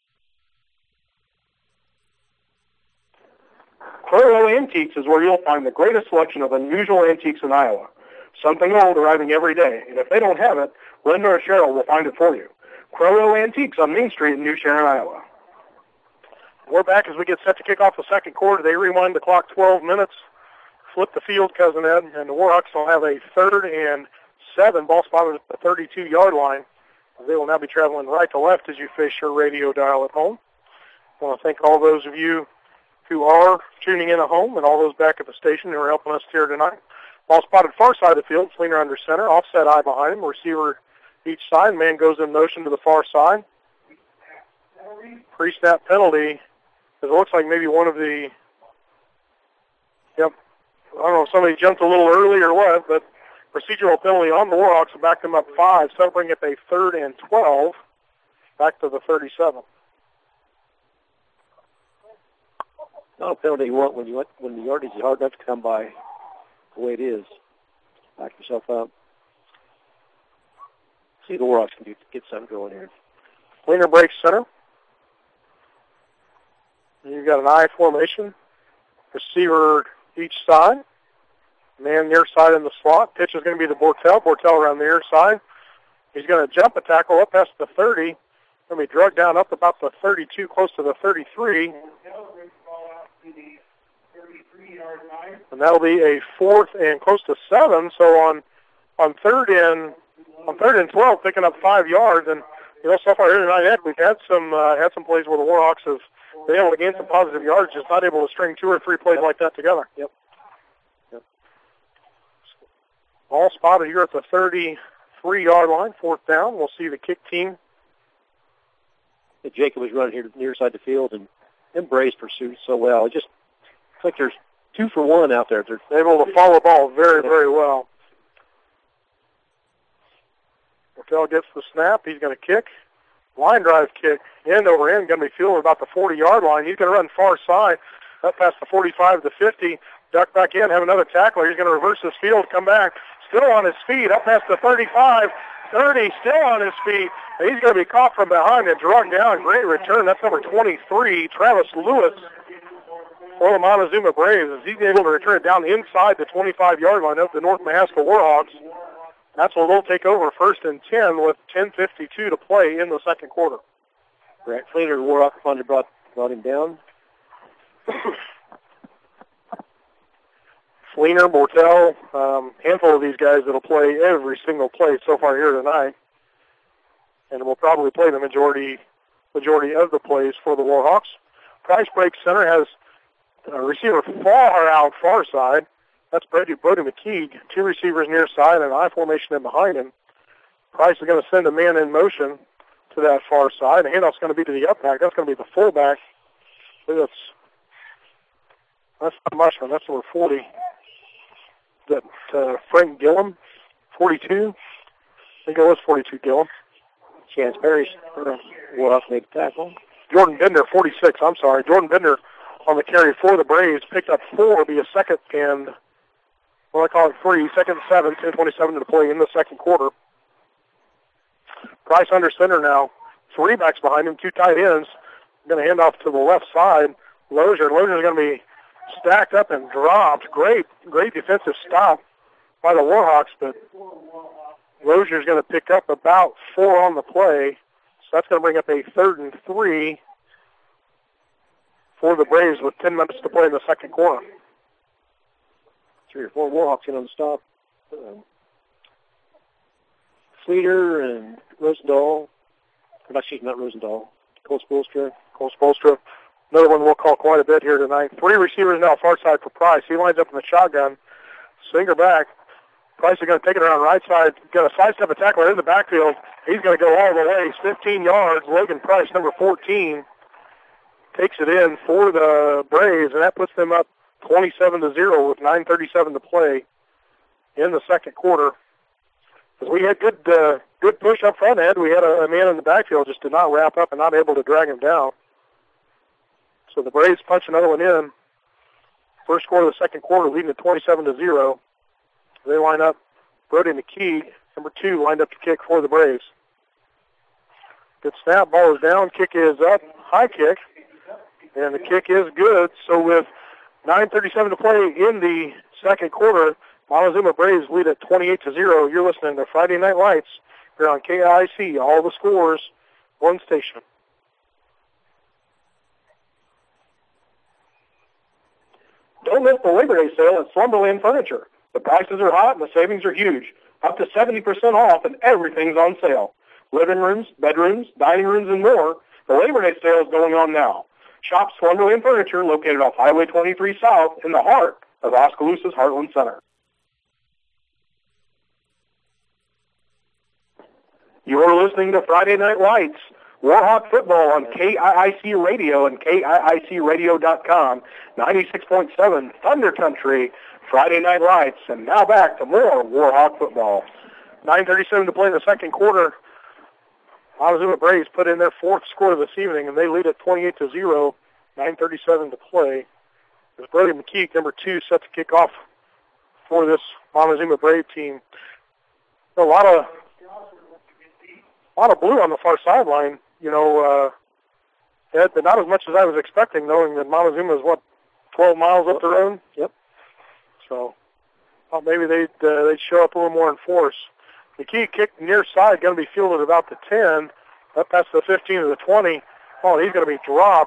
Crow Antiques is where you'll find the greatest selection of unusual antiques in Iowa. Something old arriving every day, and if they don't have it, Linda or Cheryl will find it for you. Crow Antiques on Main Street in New Sharon, Iowa. We're back as we get set to kick off the second quarter. They rewind the clock twelve minutes, flip the field, Cousin Ed, and the Warhawks will have a third and seven, ball spotted at the thirty-two-yard line. They will now be traveling right to left as you face your radio dial at home. I want to thank all those of you who are tuning in at home and all those back at the station who are helping us here tonight. Ball spotted far side of the field, Flinger under center, offset eye behind him, receiver each side. Man goes in motion to the far side. Pre-snap penalty. It looks like maybe one of the, yep, I don't know if somebody jumped a little early or what, but procedural penalty on the Warhawks will back them up five, so bring it a third and twelve, back to the thirty-seven. Not a penalty you want when you want, when the yardage is hard enough to come by the way it is. Back yourself up. See the Warhawks can do, get something going here. Flinger breaks center. You've got an I formation. Receiver each side. Man near side in the slot. Pitch is going to be the Bortel. Bortel around the near side. He's going to jump a tackle up past the thirty. Going to be drugged down up about the thirty-two, close to the thirty-three. And that'll be a fourth and close to seven. So on on third and on third and twelve, picking up five yards. And you know, so far here tonight, Ed, we've had some uh, had some plays where the Warhawks have been able to gain some positive yards, just not able to string two or three plays like that together. Yep. Yep. All spotted here at the thirty-three-yard line, fourth down. We'll see the kick team. Jacob was running here near side the field and embraced pursuit so well. It just looks like there's two for one out there. They're able to follow the ball very, very well. Martell gets the snap. He's going to kick. Line drive kick. End over end. Going to be fielded about the forty-yard line. He's going to run far side. Up past the forty-five to fifty. Duck back in. Have another tackler. He's going to reverse his field. Come back. Still on his feet. Up past the thirty-five. thirty. Still on his feet. He's going to be caught from behind and dragged down. Great return. That's number twenty-three, Travis Lewis, for the Montezuma Braves, as he's able to return it down inside the twenty-five-yard line of the North Mahaska Warhawks. That's where they'll take over first and ten with ten fifty-two to play in the second quarter. Brett Fleener, Warhawk finally brought, brought him down. Fleener, Mortel, um, handful of these guys that'll play every single play so far here tonight, and will probably play the majority majority of the plays for the Warhawks. Price Break Center has a receiver far out, far side. That's Brody, Brody McKeague. Two receivers near side and an I formation in behind him. Price is going to send a man in motion to that far side. The handoff's going to be to the up back. That's going to be the fullback. That's, that's not much, that's number forty. That uh, Frank Gillum, forty-two. I think it was forty-two Gillum. Chance Parrish will have to make a tackle. Jordan Bender, forty-six. I'm sorry. Jordan Bender on the carry for the Braves. Picked up four, be a second and, well, I call it three. Second and seven, ten twenty-seven to play in the second quarter. Price under center now. Three backs behind him, two tight ends. Going to hand off to the left side. Lozier. Lozier's going to be stacked up and dropped. Great, great defensive stop by the Warhawks, but Lozier's going to pick up about four on the play. So that's going to bring up a third and three for the Braves with ten minutes to play in the second quarter. Three or four Warhawks in on the stop. Um, Sleater and Rosendahl. Or excuse me, not Rosendahl. Cole Spolstra. Cole Spolstra. Another one we'll call quite a bit here tonight. Three receivers now far side for Price. He lines up in the shotgun. Singer back. Price is going to take it around right side. Going to sidestep a tackler in the backfield. He's going to go all the way. fifteen yards. Logan Price, number fourteen, takes it in for the Braves, and that puts them up twenty-seven to zero with nine thirty-seven to play in the second quarter. Because we had good uh, good push up front end. We had a, a man in the backfield, just did not wrap up and not able to drag him down. So the Braves punch another one in. First score of the second quarter, leading at twenty-seven to zero. They line up. Brody McKeague, number two, lined up to kick for the Braves. Good snap. Ball is down. Kick is up. High kick. And the kick is good. So with nine thirty-seven to play in the second quarter, Montezuma Braves lead at twenty-eight to zero. You're listening to Friday Night Lights here on K I C. All the scores, one station. Don't miss the Labor Day sale at Slumberland Furniture. The prices are hot and the savings are huge. Up to seventy percent off and everything's on sale. Living rooms, bedrooms, dining rooms, and more. The Labor Day sale is going on now. Shop Slumberland Furniture located off Highway twenty-three South in the heart of Oskaloosa's Heartland Center. You're listening to Friday Night Lights, Warhawk football on K I I C Radio and K I I C radio dot com, ninety-six point seven Thunder Country, Friday Night Lights, and now back to more Warhawk football. nine thirty-seven to play in the second quarter. Montezuma Braves put in their fourth score this evening, and they lead at twenty-eight to zero, nine thirty-seven to play. As Brody McKeague, number two, set to kick off for this Montezuma Brave team. A lot of a lot of blue on the far sideline. You know, uh, Ed, but not as much as I was expecting, knowing that Montezuma is, what, twelve miles up the road? Yep. So, well, maybe they'd, uh, they'd show up a little more in force. McKee kicked near side, going to be fielded about the ten, up past the fifteen to the twenty. Oh, he's going to be dropped.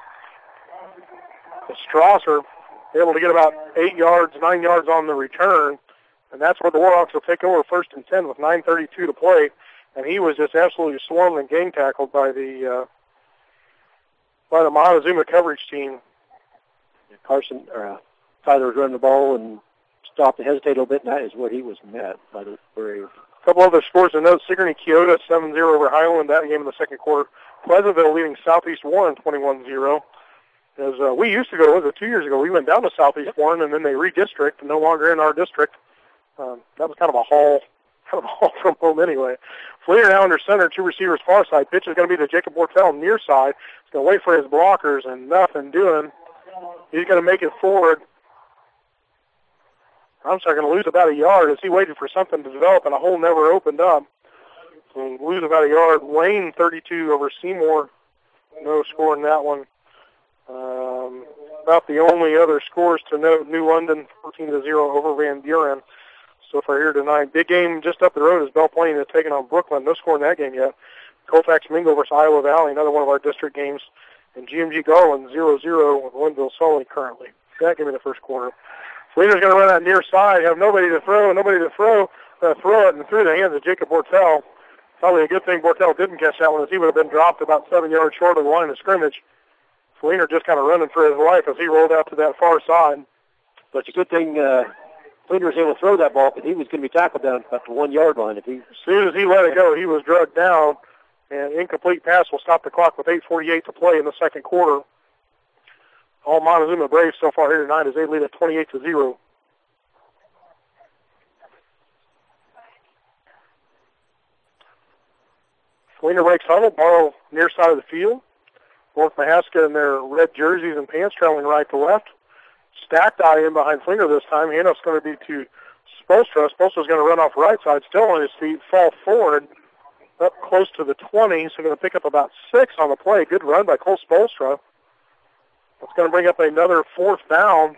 Strasser able to get about eight yards, nine yards on the return, and that's where the Warhawks will take over first and ten with nine thirty-two to play. And he was just absolutely swarmed and gang tackled by the uh, by the Montezuma coverage team. Carson or uh, Tyler was running the ball and stopped and hesitated a little bit, and that is where he was met by the Braves. A couple other scores to note. Sigourney Keota seven zero over Highland that game in the second quarter. Pleasantville leading Southeast Warren twenty-one zero. As uh, we used to go, was it two years ago? We went down to Southeast Warren, and then they redistricted, no longer in our district. Um, that was kind of a haul Got a ball from home anyway. Fleener now under center, two receivers far side. Pitch is going to be to Jacob Bortel near side. He's going to wait for his blockers and nothing doing. He's going to make it forward. I'm sorry, going to lose about a yard as he waited for something to develop and a hole never opened up. So lose about a yard. Wayne thirty-two over Seymour. No score in that one. Um, about the only other scores to note, New London fourteen to zero over Van Buren. So far here tonight. Big game just up the road is Belle Plaine that's taking on Brooklyn. No score in that game yet. Colfax Mingo versus Iowa Valley, another one of our district games. And G M G Garland zero zero with Linville Sully currently. That game in the first quarter. Fleener's going to run that near side, have nobody to throw, nobody to throw, uh, throw it, and through the hands of Jacob Bortel. Probably a good thing Bortel didn't catch that one, as he would have been dropped about seven yards short of the line of scrimmage. Fleener just kind of running for his life as he rolled out to that far side. But it's a good thing uh, Fleener was able to throw that ball, because he was going to be tackled down about the one-yard line. If he... As soon as he let it go, he was drugged down, and incomplete pass will stop the clock with eight forty-eight to play in the second quarter. All Montezuma Braves so far here tonight as they lead at twenty-eight to zero. Fleener breaks huddle, ball near side of the field. North Mahaska in their red jerseys and pants traveling right to left. Stacked eye in behind Fleener this time. Handoff's going to be to Spolstra. Spolstra's going to run off right side, still on his feet, fall forward up close to the twenty, so going to pick up about six on the play. Good run by Cole Spolstra. That's going to bring up another fourth down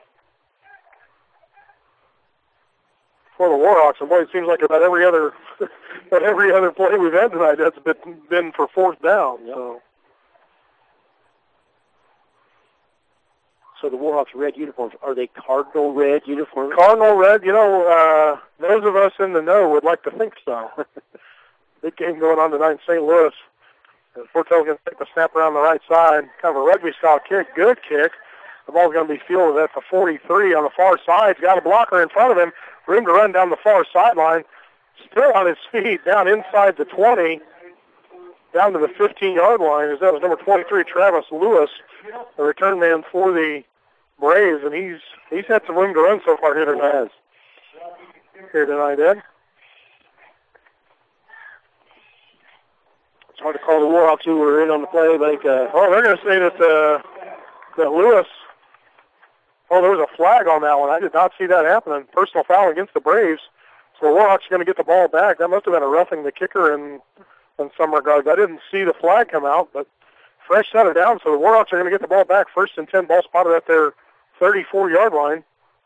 for the Warhawks. And boy, it seems like about every other about every other play we've had tonight that's been, been for fourth down. Yep. So. So the Warhawks' red uniforms, are they cardinal red uniforms? Cardinal red, you know, uh, those of us in the know would like to think so. Big game going on tonight in Saint Louis. Fortel's going to take the snap around the right side. Kind of a rugby-style kick. Good kick. The ball's going to be fielded at the forty-three on the far side. He's got a blocker in front of him. Room to run down the far sideline. Still on his feet, down inside the twenty, down to the fifteen-yard line. As that was number twenty-three, Travis Lewis, the return man for the Braves, and he's he's had some room to run so far here tonight. Here tonight, Ed. It's hard to call the Warhawks who were in on the play, but uh, oh, they're going to say that uh, that Lewis. Oh, there was a flag on that one. I did not see that happening. Personal foul against the Braves. So the Warhawks are going to get the ball back. That must have been a roughing the kicker in in some regards. I didn't see the flag come out, but fresh set it down. So the Warhawks are going to get the ball back. First and ten, ball spotted at their thirty-four-yard line.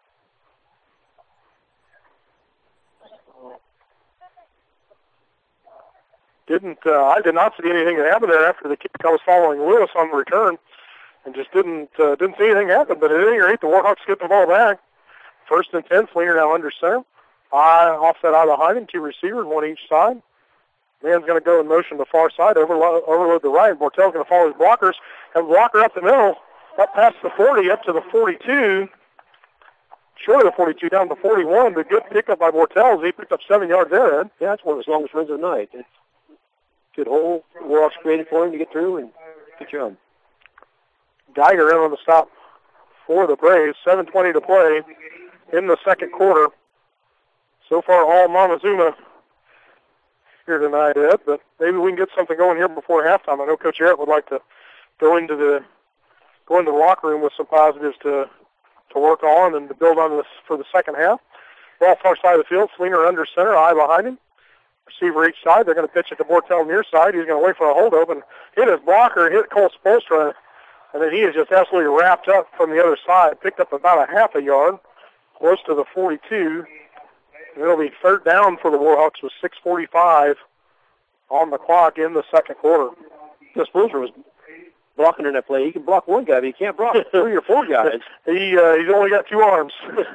Didn't uh, I did not see anything that happened there after the kick. I was following Lewis on the return, and just didn't uh, didn't see anything happen. But at any rate, the Warhawks get the ball back. First and ten, Fleener now under center. Eye offset eye behind him, two receivers, one each side. Man's going to go in motion to the far side, overload, overload the right. Bortel's going to follow his blockers. Have a blocker up the middle, up past the forty, up to the forty-two. Short of the forty-two, down to forty-one. But good pickup by Bortel. He picked up seven yards there, Ed. Yeah, that's one of his longest runs of the night. It's good hole. Warhawks created for him to get through, and good job. Geiger in on the stop for the Braves. seven twenty to play in the second quarter. So far, all Montezuma here tonight, Ed, but maybe we can get something going here before halftime. I know Coach Arrett would like to go into the go into the locker room with some positives to to work on and to build on this for the second half. Ball far side of the field. Fleener under center, eye behind him. Receiver each side. They're going to pitch it to Bortel near side. He's going to wait for a holdup and hit his blocker, hit Cole Spolstra, and then he is just absolutely wrapped up from the other side. Picked up about a half a yard, close to the forty-two. And it'll be third down for the Warhawks with six forty-five on the clock in the second quarter. The Spolstra was blocking in that play. He can block one guy, but he can't block three or four guys. he uh, he's only got two arms.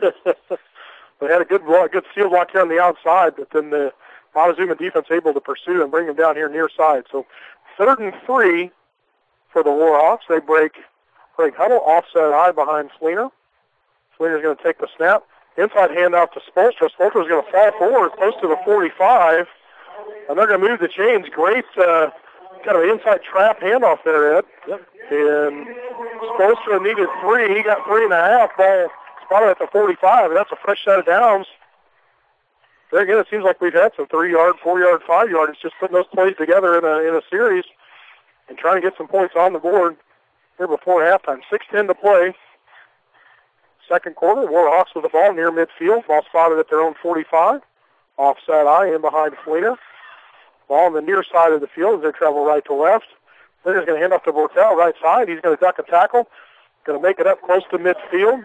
They had a good block, good seal block here on the outside, but then the Montezuma defense able to pursue and bring him down here near side. So third and three for the Warhawks. They break break huddle, offset eye behind Fleener. Fleener's going to take the snap. Inside handoff to Spolstra. Spolstra's going to fall forward close to the forty-five, and they're going to move the chains. Great uh, kind of inside trap handoff there, Ed. Yep. And Spolstra needed three. He got three and a half. Ball spotted at the forty-five, and that's a fresh set of downs there again, it seems like we've had some three-yard, four-yard, five-yard. It's just putting those plays together in a in a series and trying to get some points on the board here before halftime. six ten to play. Second quarter, Warhawks with the ball near midfield. Ball spotted at their own forty-five. Offside eye in behind Fleener. Ball on the near side of the field as they travel right to left. Fleener's going to hand off to Bortel, right side. He's going to duck a tackle. Going to make it up close to midfield.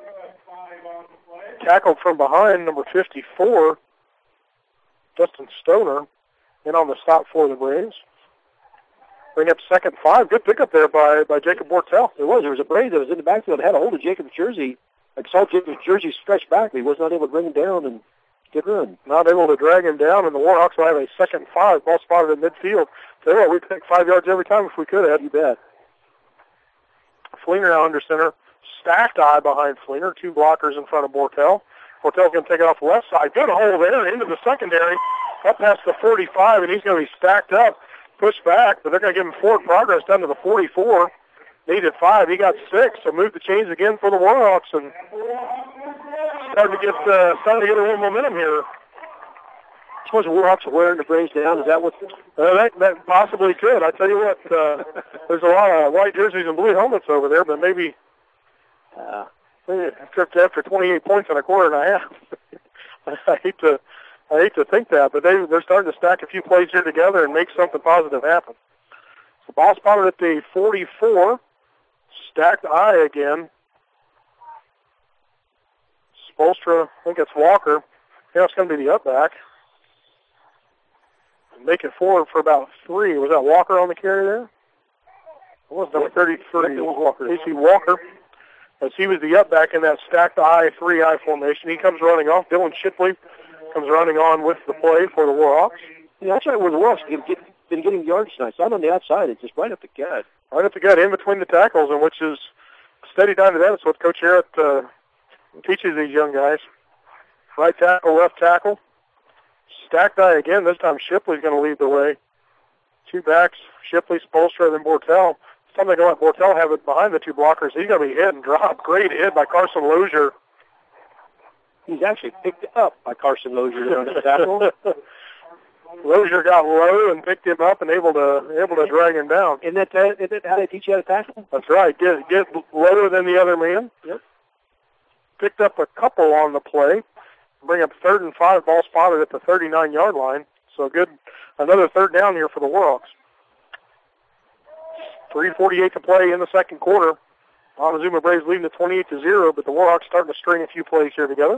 Tackled from behind, number fifty-four, Justin Stoner, in on the stop for the Braves. Bring up second five. Good pickup there by, by Jacob Bortel. There was. There was a Brave that was in the backfield, had a hold of Jacob's jersey. I saw Jacob's jersey stretch back, but he was not able to bring him down and get run. Not able to drag him down, and the Warhawks will have a second five. Ball spotted in midfield. So what, we'd take five yards every time if we could have. You bet. Fleener now under center. Stacked eye behind Fleener. Two blockers in front of Bortel. Bortel's going to take it off the left side. Good hole there into the secondary. Up past the forty-five, and he's going to be stacked up. Pushed back, but they're going to give him forward progress down to the forty-four. Needed five. He got six, so moved the chains again for the Warhawks, and starting to get uh, starting to get a little momentum here. I suppose the Warhawks are wearing the Braves down. Is that what? Uh, that, that possibly could. I tell you what, uh, there's a lot of white jerseys and blue helmets over there, but maybe uh, tripped after twenty-eight points in a quarter and a half. I hate to. I hate to think that, but they, they're starting to stack a few plays here together and make something positive happen. So ball spotted at the forty-four. Stacked eye again. Spolstra, I think it's Walker. Yeah, it's going to be the up back. Make it forward for about three. Was that Walker on the carry there? It was number thirty-three. It was Walker. A C Walker. As he was the up back in that stacked eye, three-eye formation. He comes running off. Dylan Shipley comes running on with the play for the Warhawks. Yeah, that's right where the Warhawks have get, been getting yards tonight. So I'm on the outside. It's just right up the gut. Right up the gut, in between the tackles, and which is steady down to that. That's what Coach Harrett uh, teaches these young guys. Right tackle, left tackle. Stacked eye again. This time Shipley's going to lead the way. Two backs, Shipley, Spolstra, then Bortel. This time they're going to let Bortel have it behind the two blockers. He's going to be hit and dropped. Great hit by Carson Lozier. He's actually picked up by Carson Lozier on the tackle. Lozier got low and picked him up and able to able to drag him down. Isn't that, uh, isn't that how they teach you how to tackle? That's right. Get get lower than the other man. Yep. Picked up a couple on the play. Bring up third and five. Ball spotted at the thirty-nine-yard line. So good, another third down here for the Warhawks. three forty-eight to play in the second quarter. Montezuma Braves leading at twenty-eight to zero, but the Warhawks starting to string a few plays here together.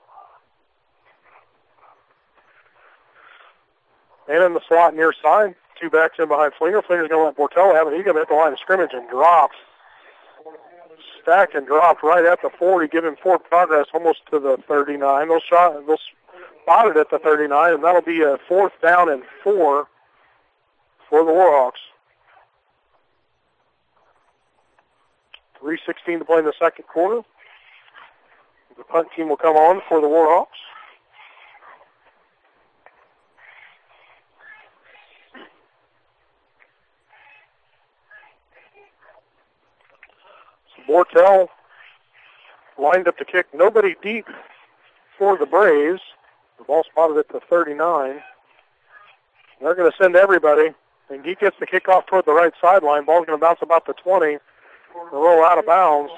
And in the slot near side, two backs in behind Fleener. Fleener's going to let Bortel have it. He's going to hit the line of scrimmage and drop. Stacked and dropped right at the forty, giving forward progress almost to the thirty-nine. They'll, shot, they'll spot it at the thirty-nine, and that'll be a fourth down and four for the Warhawks. three sixteen to play in the second quarter. The punt team will come on for the Warhawks. Bortel lined up to kick. Nobody deep for the Braves. The ball spotted at the thirty-nine. They're going to send everybody. And he gets the kickoff toward the right sideline. Ball's going to bounce about the twenty and roll out of bounds.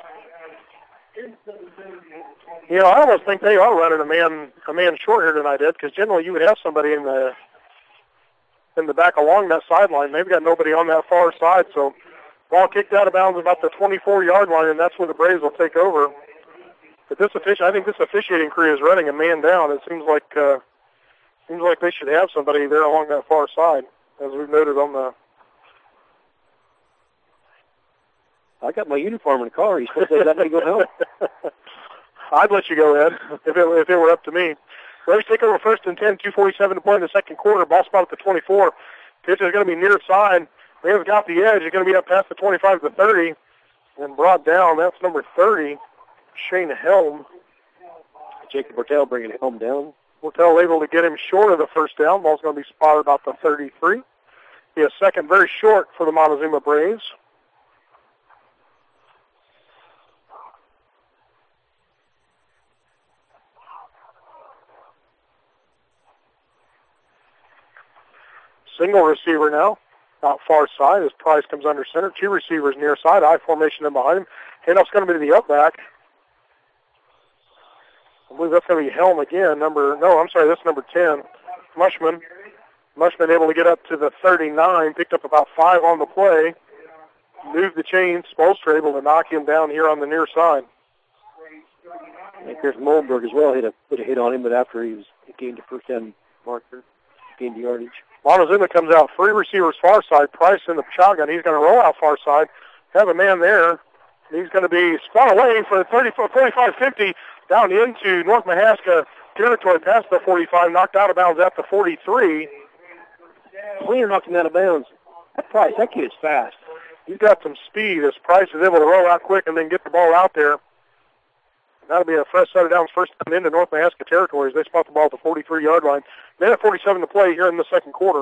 You know, I almost think they are running a man a man short here tonight, Ed, because generally you would have somebody in the in the back along that sideline. They've got nobody on that far side, so ball kicked out of bounds about the twenty-four-yard line, and that's where the Braves will take over. But this offici- I think this officiating crew is running a man down. It seems like uh, seems like they should have somebody there along that far side, as we've noted on the. I got my uniform in the car. He's supposed to let me go help. I'd let you go, Ed, if it, if it were up to me. Braves take over first and ten, two forty-seven to play in the second quarter. Ball spot at the twenty-four. Pitch is going to be near side. Braves got the edge. It's going to be up past the twenty-five to the thirty and brought down. That's number thirty, Shane Helm. Jacob Bortel bringing Helm down. Bortel able to get him short of the first down. Ball's going to be spotted about the thirty-three. He is second, very short for the Montezuma Braves. Single receiver now, out far side as Price comes under center. Two receivers near side, I formation in behind him. Handoff's going to be to the up back. I believe that's going to be Helm again. Number, no, I'm sorry, that's number ten. Mushman. Mushman able to get up to the thirty-nine, picked up about five on the play. Moved the chains. Spolstra able to knock him down here on the near side. I think there's Molenberg as well. Hit a put a hit on him, but after he was he gained the first down marker, gained the yardage. Montezuma comes out, three receivers far side. Price in the shotgun. He's going to roll out far side. Have a man there. He's going to be spun away for thirty, forty-five, fifty down into North Mahaska territory past the forty-five, knocked out of bounds at the forty-three. Fleener knocked him out of bounds. That Price, that kid is fast. He's got some speed as Price is able to roll out quick and then get the ball out there. That'll be a fresh set of downs first time into North Mahaska territories. They spot the ball at the forty-three-yard line. Minute forty-seven to play here in the second quarter.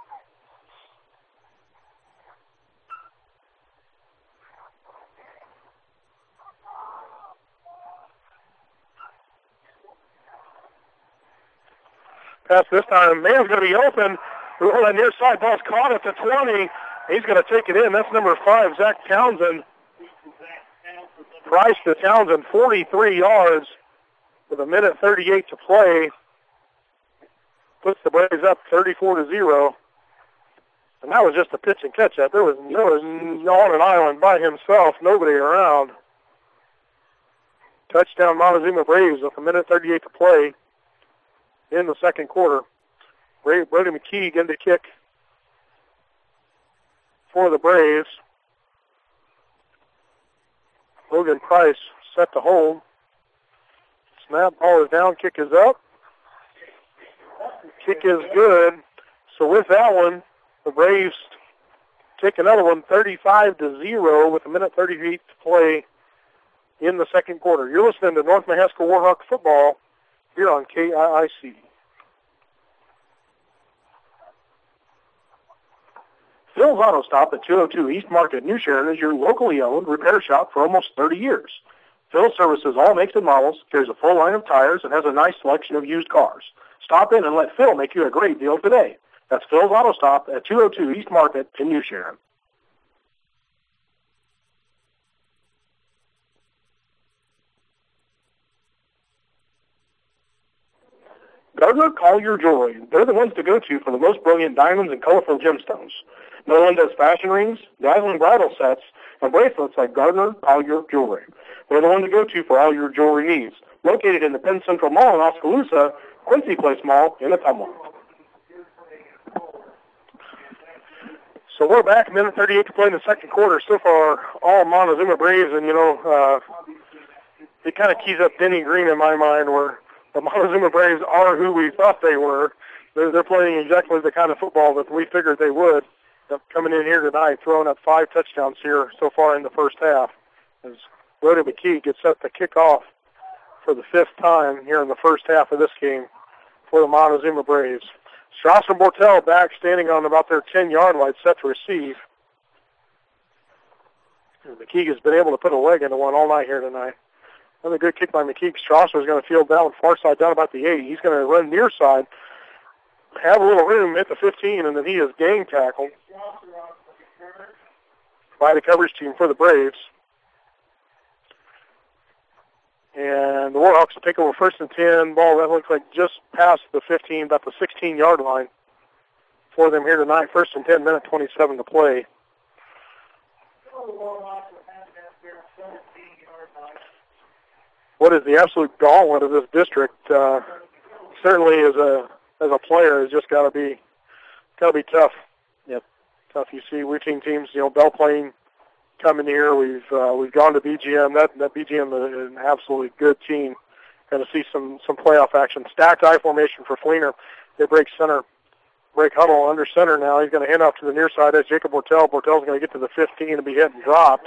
Pass this time. Man's going to be open. Roll that near side. Ball's caught at the twenty. He's going to take it in. That's number five, Zach Townsend. Price to Townsend, forty-three yards with a minute thirty-eight to play. Puts the Braves up thirty-four to zero. And that was just a pitch and catch up. There was, there was on an island by himself, nobody around. Touchdown Montezuma Braves with a minute thirty-eight to play in the second quarter. Brody McKee getting to kick for the Braves. Logan Price set to hold. Snap, ball is down, kick is up. Kick is good. So with that one, the Braves take another one, thirty-five to zero, with a minute thirty-eight to play in the second quarter. You're listening to North Mahaska Warhawk football here on K I I C. Phil's Auto Stop at two oh two East Market, New Sharon is your locally owned repair shop for almost thirty years. Phil services all makes and models, carries a full line of tires, and has a nice selection of used cars. Stop in and let Phil make you a great deal today. That's Phil's Auto Stop at two oh two East Market in New Sharon. Gardner Collier Jewelry. They're the ones to go to for the most brilliant diamonds and colorful gemstones. No one does fashion rings, dazzling bridal sets, and bracelets like Gardner Collier Jewelry. They're the one to go to for all your jewelry needs. Located in the Penn Central Mall in Oskaloosa, Quincy Place Mall in Ottumwa. So we're back, minute thirty-eight to play in the second quarter. So far, all Montezuma Braves, and, you know, uh, it kind of keys up Denny Green in my mind, where the Montezuma Braves are who we thought they were. They're, they're playing exactly the kind of football that we figured they would. They're coming in here tonight, throwing up five touchdowns here so far in the first half. As Brody McKee gets set to kick off for the fifth time here in the first half of this game for the Montezuma Braves. Strasser and Bortel back, standing on about their ten-yard line, set to receive. And McKee has been able to put a leg into one all night here tonight. Another good kick by McKee. Strasser is going to field down far side down about the eight. He's going to run near side, have a little room at the fifteen, and then he is gang tackled by the coverage team for the Braves. And the Warhawks will take over first and ten. Ball that looks like just past the fifteen, about the sixteen-yard line for them here tonight. First and ten, minute twenty-seven to play. What is the absolute gauntlet of this district? Uh, certainly, as a as a player, has just got to be got to be tough. Yep, tough. You see, we've seen teams, you know, Belle Plaine coming here. We've uh, we've gone to B G M. That that B G M is an absolutely good team. Going to see some some playoff action. Stacked I formation for Fleener. They break center, break huddle under center now. He's going to hand off to the near side as Jacob Bortel. Bortel's going to get to the fifteen and be hit and dropped.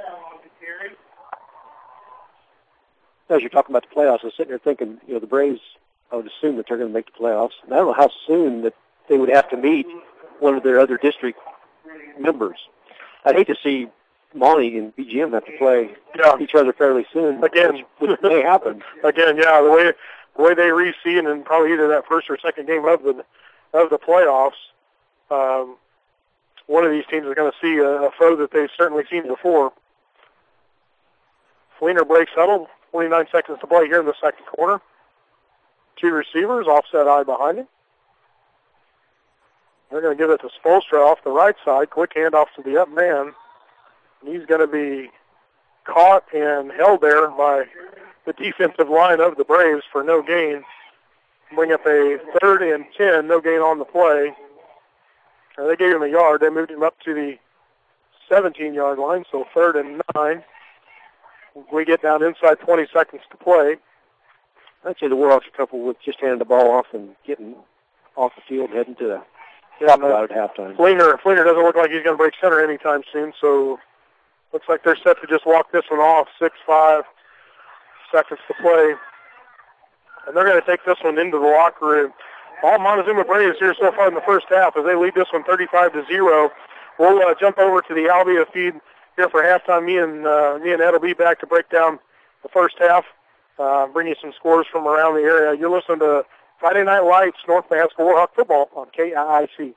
As you're talking about the playoffs, I was sitting there thinking, you know, the Braves, I would assume that they're going to make the playoffs. And I don't know how soon that they would have to meet one of their other district members. I'd hate to see Monty and B G M have to play yeah. each other fairly soon. Again. Which may happen. Again, yeah, the way the way they reseed and probably either that first or second game of the of the playoffs, um, one of these teams is going to see a, a foe that they've certainly seen before. Fleener breaks huddle, twenty-nine seconds to play here in the second quarter. Two receivers, offset eye behind him. They're going to give it to Spolstra off the right side. Quick handoff to the up man. He's going to be caught and held there by the defensive line of the Braves for no gain. Bring up a third and ten, no gain on the play. And they gave him a yard. They moved him up to the seventeen-yard line, so third and nine. We get down inside twenty seconds to play. I'd say the Warhawks are comfortable with just handing the ball off and getting off the field, heading to the yeah, crowd at halftime. Fleener, Fleener doesn't look like he's going to break center anytime soon, so looks like they're set to just walk this one off. Six, five seconds to play. And they're going to take this one into the locker room. All Montezuma Braves here so far in the first half as they lead this one thirty-five to zero. We'll uh, jump over to the Albia feed here for halftime. Me and uh, me and Ed will be back to break down the first half, uh, bring you some scores from around the area. You're listening to Friday Night Lights, North Mansfield Warhawk football on K I I C.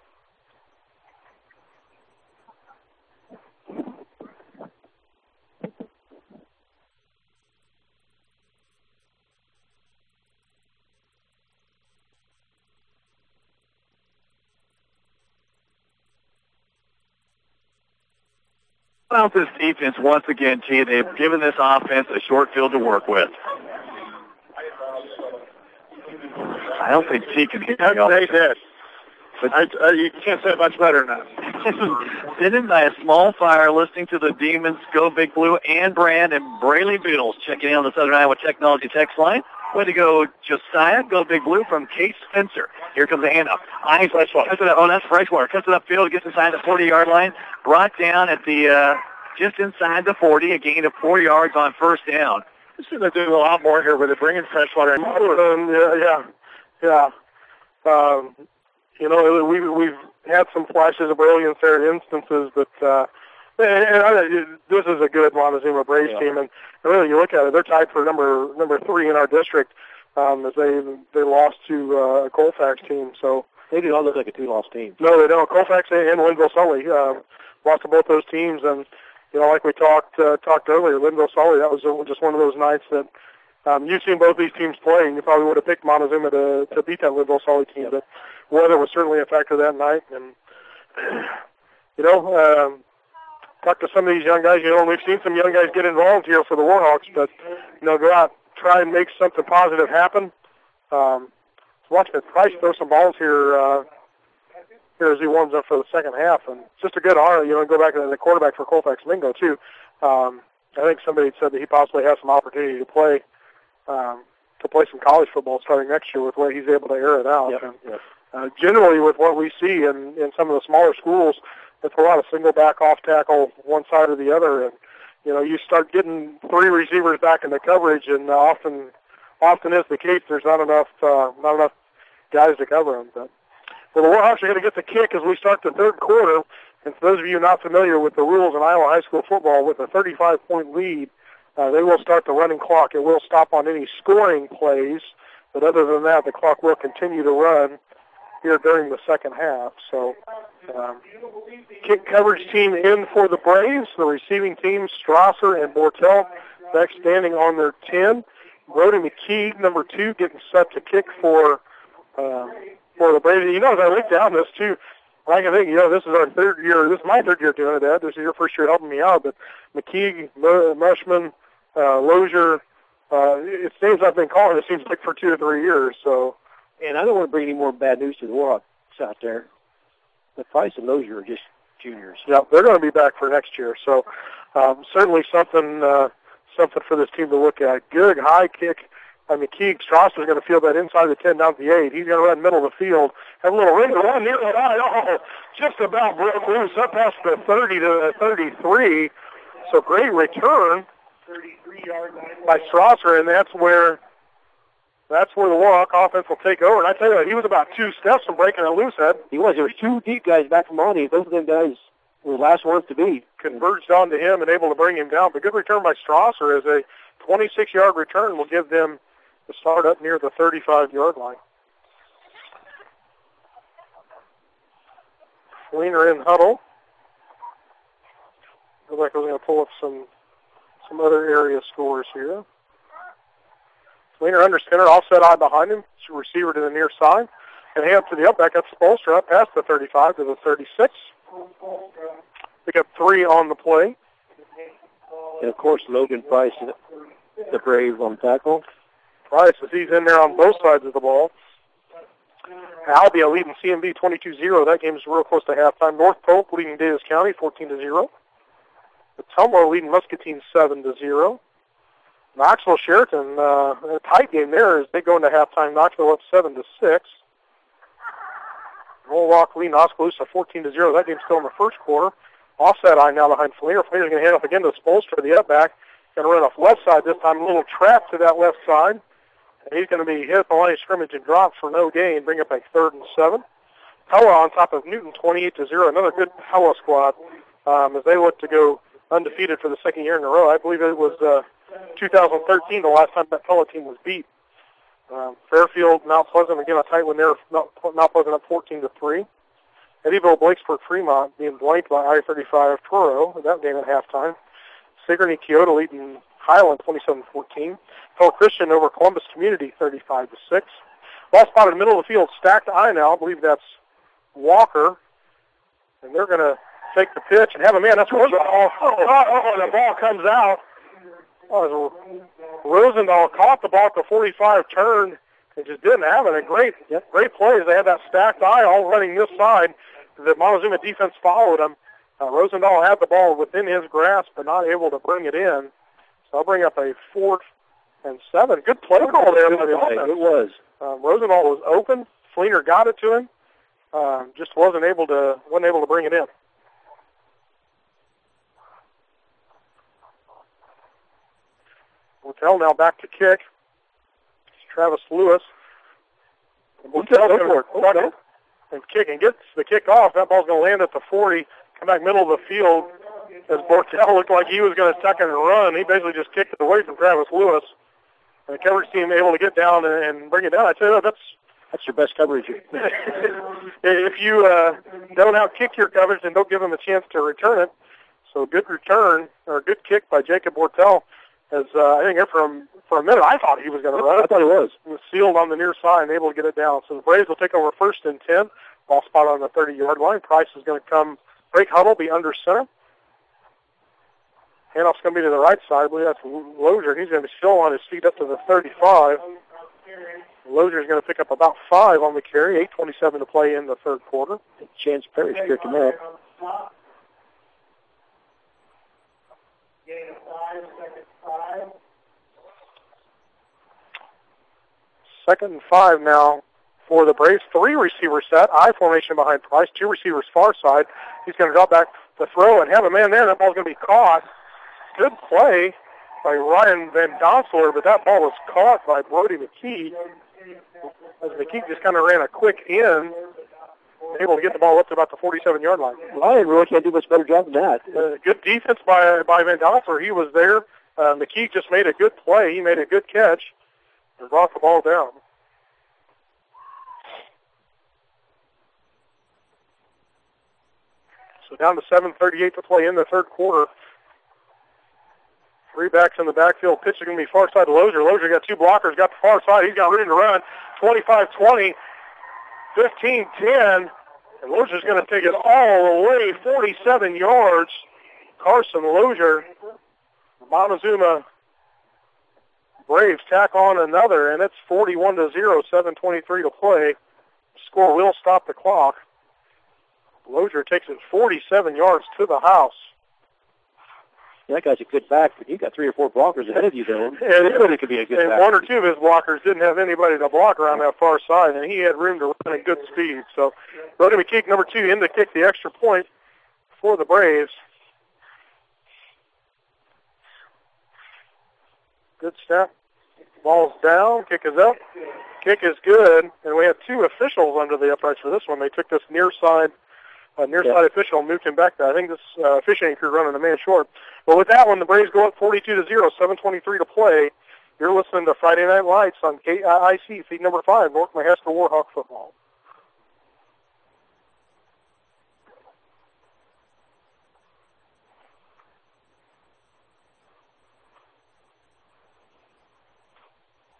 Out this defense once again, T. They've given this offense a short field to work with. I don't think T can hear me. They did. But I, uh, you can't say it much better than that. Sitting by a small fire, listening to the Demons Go Big Blue and Brand and Brayley Beatles checking in on the Southern Iowa Technology text line. Way to go, Josiah. Go Big Blue from Kate Spencer. Here comes the handoff. Eyes Freshwater. Cuts it up. Oh, that's Freshwater. Cuts it upfield. Gets inside the forty-yard line. Brought down at the uh, just inside the forty. A gain of four yards on first down. I see they're doing a lot more here, where they're bringing Freshwater. Um, yeah, yeah. yeah. Um, you know, we, we've had some flashes of brilliance there in instances, but uh, and, and I, this is a good Montezuma Braves yeah. team, and really, you look at it, they're tied for number number three in our district. Um, as they they lost to uh, a Colfax team, so they do not look like a two-loss team. No, they don't. Colfax and Linville Sully uh, lost to both those teams, and you know, like we talked uh, talked earlier, Linville Sully, that was just one of those nights that um, you've seen both these teams play, and you probably would have picked Montezuma to to beat that Linville Sully team, yep. but weather was certainly a factor that night, and you know, um, talk to some of these young guys. You know, we've seen some young guys get involved here for the Warhawks, but you know, go out. Try and make something positive happen. Um, watch Price throw some balls here uh, here as he warms up for the second half, and it's just a good honor. You know, go back to the quarterback for Colfax Mingo too. Um, I think somebody said that he possibly has some opportunity to play um, to play some college football starting next year with the way he's able to air it out. Yep, and, yep. Uh, generally, with what we see in, in some of the smaller schools, it's a lot of single back off tackle one side or the other, and you know, you start getting three receivers back into coverage, and uh, often, often is the case. There's not enough, uh, not enough guys to cover them. But well, the Warhawks are going to get the kick as we start the third quarter. And for those of you not familiar with the rules in Iowa high school football, with a thirty-five point lead, uh, they will start the running clock. It will stop on any scoring plays, but other than that, the clock will continue to run here during the second half. So. Um, kick coverage team in for the Braves. The receiving team, Strasser and Bortel, back standing on their ten. Brody McKee, number two, getting set to kick for uh, for the Braves. You know, as I look down this too, I can think, you know, this is our third year. This is my third year doing it, Ed. This is your first year helping me out. But McKee, Mushman, uh, Lozier, uh, it's names I've been calling. It seems like for two or three years. So, and I don't want to bring any more bad news to the Warhawks out there. But Price and Lozier are just juniors. Yeah, they're going to be back for next year. So um, certainly something uh, something for this team to look at. Good high kick. I mean, McKee Strasser is going to field that inside the ten down to the eight. He's going to run middle of the field. Have a little ring around near that eye. Oh, just about broke loose up past the thirty to thirty-three. So great return by Strasser, and that's where That's where the Warhawk offense will take over. And I tell you what, he was about two steps from breaking it loose, Ed. He was. There was two deep guys back from Monty. Both of them guys were the last ones to be. Converged onto him and able to bring him down. But good return by Strasser as a twenty-six-yard return will give them the start up near the thirty-five-yard line. Fleener in huddle. Looks like we're going to pull up some some other area scores here. Fleener under center, offset eye behind him. Receiver to the near side. And hand up to the up back. That's Spolstra up past the thirty-five to the thirty-six. Pick up three on the play. And, of course, Logan Price, the Brave on tackle. Price, as he's in there on both sides of the ball. Albia leading C M B twenty-two zero. That game is real close to halftime. North Pope leading Davis County fourteen to zero. Tumwater leading Muscatine seven to zero. Knoxville Sheraton, uh, a tight game there as they go into halftime. Knoxville up seven to six. Norwalk leading Oskaloosa fourteen to zero. That game's still in the first quarter. Offset eye now behind Fleener. Fleener's going to hand off again to Spolstra, the up back. Going to run off left side this time. A little trap to that left side. And he's going to be hit at the line of scrimmage and dropped for no gain. Bring up a third and seven. Pella on top of Newton twenty-eight to zero. Another good Pella squad um, as they look to go undefeated for the second year in a row. I believe it was uh, two thousand thirteen, the last time that Pella team was beat. Um, Fairfield, Mount Pleasant, again, a tight one there. Mount, Mount Pleasant up fourteen to three. Eddyville, Blakesburg, Fremont being blanked by I thirty-five Truro. That game at halftime. Sigourney, Kyoto leading Highland twenty-seven fourteen. Pella Christian over Columbus Community thirty-five to six. Ball spot in the middle of the field, stacked eye now. I believe that's Walker. And they're going to take the pitch and have a man. That's where the ball, oh, oh, the ball comes out. Oh, Rosendahl caught the ball at the forty-five, turned, and just didn't have it. A great, great play. They had that stacked eye all running this side. The Montezuma defense followed him. Uh, Rosendahl had the ball within his grasp, but not able to bring it in. So I'll bring up a fourth and seven. Good play call there by the offense. It was. Um, Rosendahl was open. Fleener got it to him. Um, just wasn't able to wasn't able to bring it in. Bortel now back to kick. It's Travis Lewis. Bortel's going to tuck it and kick and gets the kick off. That ball's going to land at the forty. Come back middle of the field as Bortel looked like he was going to tuck it and run. He basically just kicked it away from Travis Lewis. And the coverage team able to get down and, and bring it down. I tell you, that's that's your best coverage. If you uh, don't out-kick your coverage and don't give them a chance to return it. So good return, or good kick by Jacob Bortel. As uh, I think from for a minute I thought he was going to run it. I thought he was. He was sealed on the near side and able to get it down. So the Braves will take over first and ten. Ball spot on the thirty-yard line. Price is going to come, break huddle, be under center. Handoff's going to be to the right side. I believe that's Lozier. He's going to be still on his feet up to the thirty-five. Lozier's going to pick up about five on the carry. eight twenty-seven to play in the third quarter. Chance Perry's picked him up. Second and five now for the Braves. Three receiver set. I formation behind Price. Two receivers far side. He's going to drop back to throw and have a man there. That ball's going to be caught. Good play by Ryan Van Donsler, but that ball was caught by Brody McKee. As McKee just kind of ran a quick in, able to get the ball up to about the forty-seven-yard line. Ryan really can't do much better job than that. Uh, good defense by by Van Donsler. He was there. Uh, McKee just made a good play. He made a good catch and brought the ball down. So down to seven thirty-eight to play in the third quarter. Three backs in the backfield. Pitch is going to be far side to Lozier. Lozier got two blockers, got the far side. He's got room to run. twenty-five twenty, fifteen ten. And Lozier's going to take it all the way, forty-seven yards. Carson Lozier, Montezuma Braves tack on another, and it's forty-one to zero, seven twenty-three to play. Score will stop the clock. Lozier takes it forty-seven yards to the house. Yeah, that guy's a good back, but you got three or four blockers ahead of you, though. And it really could be a good and back. one or two of his blockers didn't have anybody to block around that far side, and he had room to run at good speed. So Brody McKee, number two, in to kick the extra point for the Braves. Good snap. Ball's down. Kick is up. Kick is good. And we have two officials under the uprights for this one. They took this near side uh, near yeah. side official and moved him back there. I think this uh, officiating crew running a man short. But with that one, the Braves go up forty-two to zero, seven twenty-three to play. You're listening to Friday Night Lights on K I I C, feed number five, North Mahaska Warhawk football.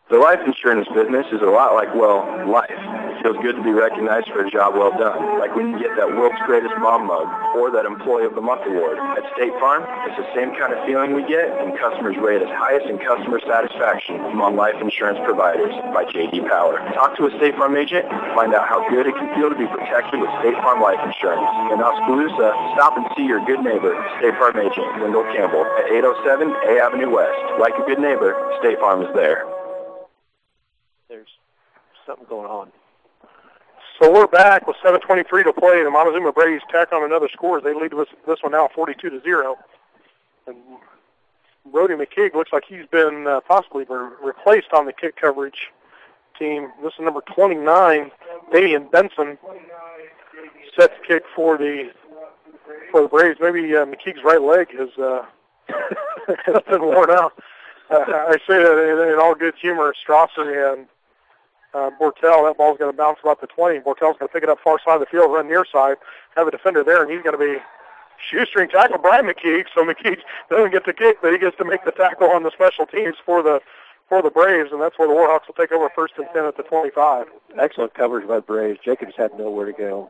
The life insurance business is a lot like, well, life. It feels good to be recognized for a job well done, like when you get that world's greatest mom mug or that Employee of the Month award. At State Farm, it's the same kind of feeling we get when customers rate as highest in customer satisfaction among life insurance providers by J D Power. Talk to a State Farm agent and find out how good it can feel to be protected with State Farm Life Insurance. In Oskaloosa, stop and see your good neighbor, State Farm agent Wendell Campbell at eight oh seven A Avenue West. Like a good neighbor, State Farm is there. There's something going on. So we're back with seven twenty-three to play. The Montezuma Braves tack on another score. They lead this, this one now forty-two to zero. And Brody McKeague looks like he's been uh, possibly re- replaced on the kick coverage team. This is number twenty-nine, Damian Benson, set to kick for the for the Braves. Maybe uh, McKeague's right leg has, uh, has been worn out. Uh, I say that in, in all good humor. Strasser and Uh, Bortel, that ball's going to bounce about the twenty. Bortel's going to pick it up far side of the field, run near side, have a defender there, and he's going to be shoestring tackle Brian McKeague. So McKeague doesn't get to kick, but he gets to make the tackle on the special teams for the for the Braves, and that's where the Warhawks will take over first and ten at the twenty-five. Excellent coverage by the Braves. Jacobs had nowhere to go.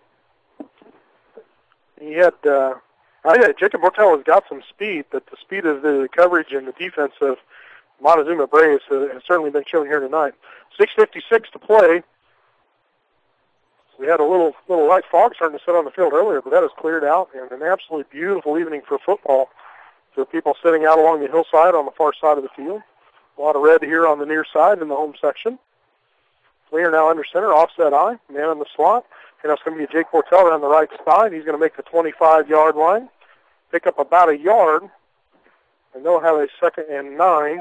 He had, uh, I had Jacob Bortel has got some speed, but the speed of the coverage and the defense of Montezuma Braves has certainly been shown here tonight. six fifty-six to play. We had a little little light fog starting to sit on the field earlier, but that has cleared out, and an absolutely beautiful evening for football. There are people sitting out along the hillside on the far side of the field. A lot of red here on the near side in the home section. We are now under center, offset eye, man in the slot. And that's going to be Jake Bortel on the right side. He's going to make the twenty-five-yard line, pick up about a yard, and they'll have a second and nine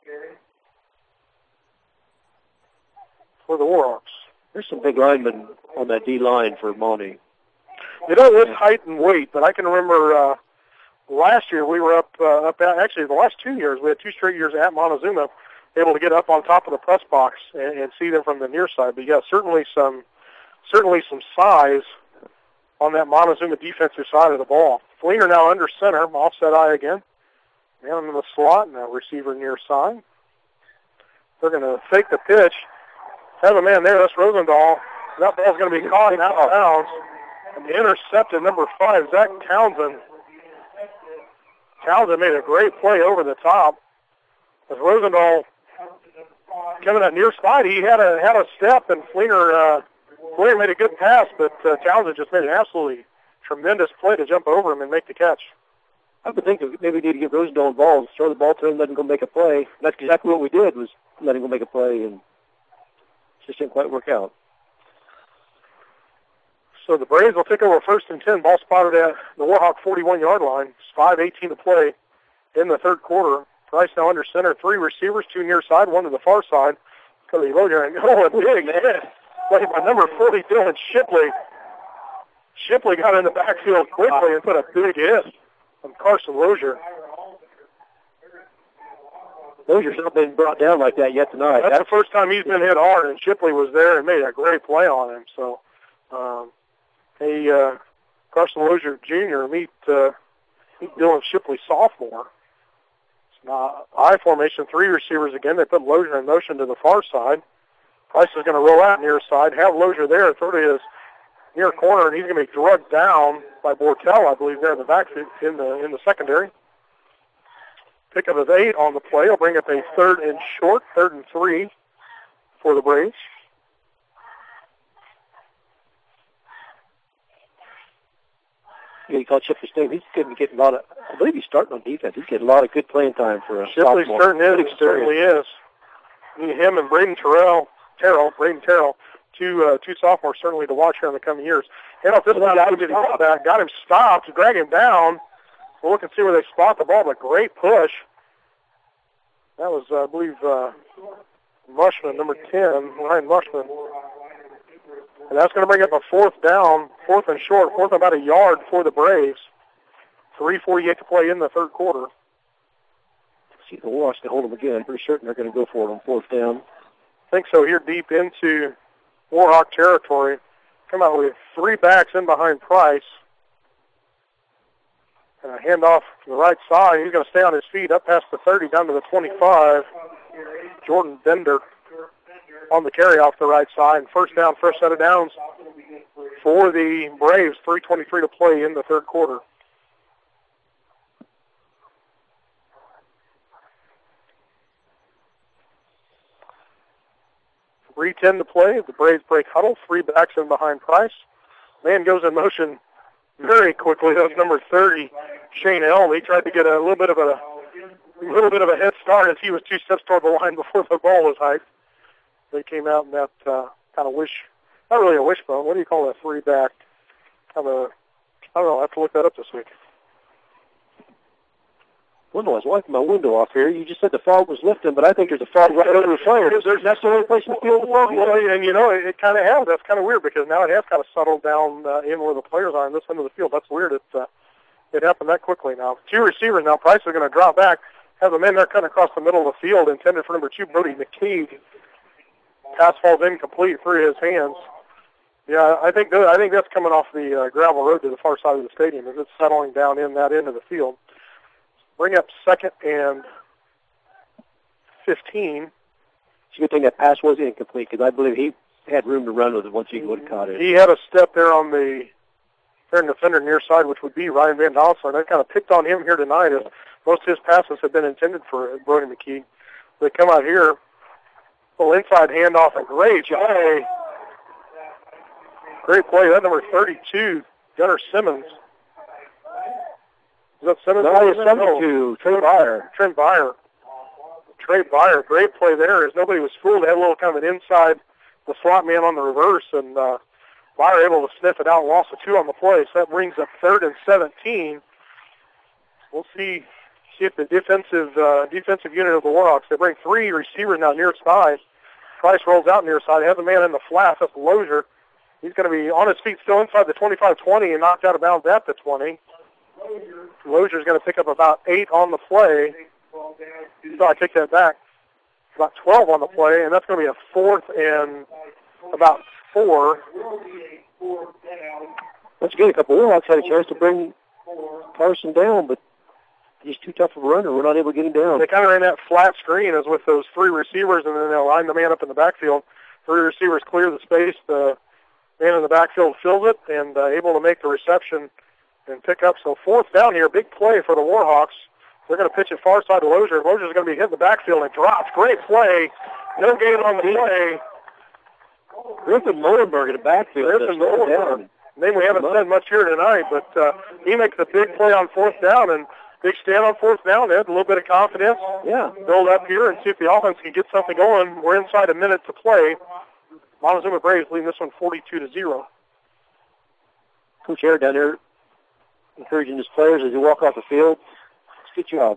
for the Warhawks. There's some big linemen on that D-line for Monty. They don't list height and weight, but I can remember uh, last year we were up, uh, up at, actually the last two years, we had two straight years at Montezuma, able to get up on top of the press box and, and see them from the near side. But yeah, certainly some certainly some size on that Montezuma defensive side of the ball. Fleener now under center, offset eye again. Man in the slot, and a receiver near side. They're going to fake the pitch. Have a man there, that's Rosendahl. That ball's going to be caught out of bounds. And the intercepted number five, Zach Townsend. Townsend made a great play over the top. As Rosendahl coming out near side, he had a had a step, and Fleener, uh, Fleener made a good pass, but uh, Townsend just made an absolutely tremendous play to jump over him and make the catch. I would think that maybe we need to give Rosendahl involved, throw the ball to him, let him go make a play. That's exactly what we did, was let him go make a play, and it just didn't quite work out. So the Braves will take over first and ten. Ball spotted at the Warhawk forty-one-yard line. It's five eighteen to play in the third quarter. Price now under center. Three receivers, two near side, one to the far side. Cody Lozier and oh, a big hit. Played by number forty, Dylan Shipley. Shipley got in the backfield quickly and put a big hit on Carson Lozier. Lozier's not been brought down like that yet tonight. That's, That's the first time he's been hit hard, and Shipley was there and made a great play on him. So, um, hey, uh, Carson Lozier Junior meet, uh, meet Dylan Shipley sophomore. It's not I formation, three receivers again. They put Lozier in motion to the far side. Price is going to roll out near side, have Lozier there, throw to his near corner, and he's going to be drugged down by Bortel, I believe, there in the back in the in the secondary. Pick up of eight on the play. He'll bring up a third and short, third and three for the Braves. Yeah, you call Shipley's name. He's getting, getting a lot of, I believe he's starting on defense. He's getting a lot of good playing time for a Shipley sophomore. certainly is. Certainly is. Him and Braden Terrell, Terrell, Braden Terrell, two uh, two sophomores certainly to watch here in the coming years. And off this time, got him back, got him stopped, drag him down. We'll look and see where they spot the ball, but great push. That was, uh, I believe, uh, Mushman, number ten, Ryan Mushman. And that's going to bring up a fourth down, fourth and short, fourth and about a yard for the Braves. three forty-eight to play in the third quarter. See the Warhawks can hold them again. Pretty certain they're going to go for it on fourth down. I think so. Here deep into Warhawk territory. Come out with three backs in behind Price. And a handoff to the right side. He's going to stay on his feet up past the thirty, down to the twenty-five. Jordan Bender on the carry off the right side. First down, first set of downs for the Braves. three twenty-three to play in the third quarter. three ten to play. The Braves break huddle. Three backs in behind Price. Man goes in motion very quickly. That was number thirty, Shane Elm. He tried to get a little bit of a, a little bit of a head start as he was two steps toward the line before the ball was hiked. They came out in that uh, kind of wish, not really a wishbone. What do you call that three back? Kind of a, I don't know. I have to look that up this week. Window. I was wiping my window off here. You just said the fog was lifting, but I think there's a fog right over the players. There's That's the only place in the field. Well, well, and you know, it, it kind of has. That's kind of weird because now it has kind of settled down uh, in where the players are in this end of the field. That's weird. It uh, it happened that quickly now. Two receivers now. Price is going to drop back. Has a man there cutting across the middle of the field, intended for number two, Brody McKeague. Pass falls incomplete through his hands. Yeah, I think th- I think that's coming off the uh, gravel road to the far side of the stadium as it's settling down in that end of the field. Bring up second and fifteen. It's a good thing that pass was incomplete because I believe he had room to run with it once he would have caught it. He had a step there on the third defender near side, which would be Ryan Van Donsler. They kind of picked on him here tonight as most of his passes have been intended for Brody McKee. They come out here, little inside handoff, and great play. Great play. That number thirty-two, Gunnar Simmons. Is that Simmons? No, it's seventy-two, Trey Byer. Trey Byer. Trey Byer, great play there as nobody was fooled. They had a little kind of an inside the slot man on the reverse, and uh, Byer able to sniff it out and lost a two on the play. So that brings up third and seventeen. We'll see see if the defensive uh, defensive unit of the Warhawks, they bring three receivers now near side. Price rolls out near side. Has a man in the flat. That's Lozier. He's going to be on his feet still inside the twenty-five twenty and knocked out of bounds at the twenty. Lozier's going to pick up about eight on the play. So I take that back. About twelve on the play, and that's going to be a fourth and about four. That's good. A couple of Warhawks had a chance to bring Carson down, but he's too tough of a runner. We're not able to get him down. They kind of ran that flat screen as with those three receivers, and then they'll line the man up in the backfield. Three receivers clear the space. The man in the backfield fills it and uh, able to make the reception and pick up. So fourth down here, big play for the Warhawks. They're going to pitch it far side to Lozier. Lozier's going to be hitting the backfield and drops. Great play. No gain on the play. Griffin Molenberg in the backfield. Griffin Molenberg. Name we haven't said much here tonight, but uh, he makes a big play on fourth down, and big stand on fourth down. They had a little bit of confidence. Yeah. Build up here and see if the offense can get something going. We're inside a minute to play. Montezuma Braves leading this one forty-two to zero. Coach Air down there encouraging his players as they walk off the field. Good job.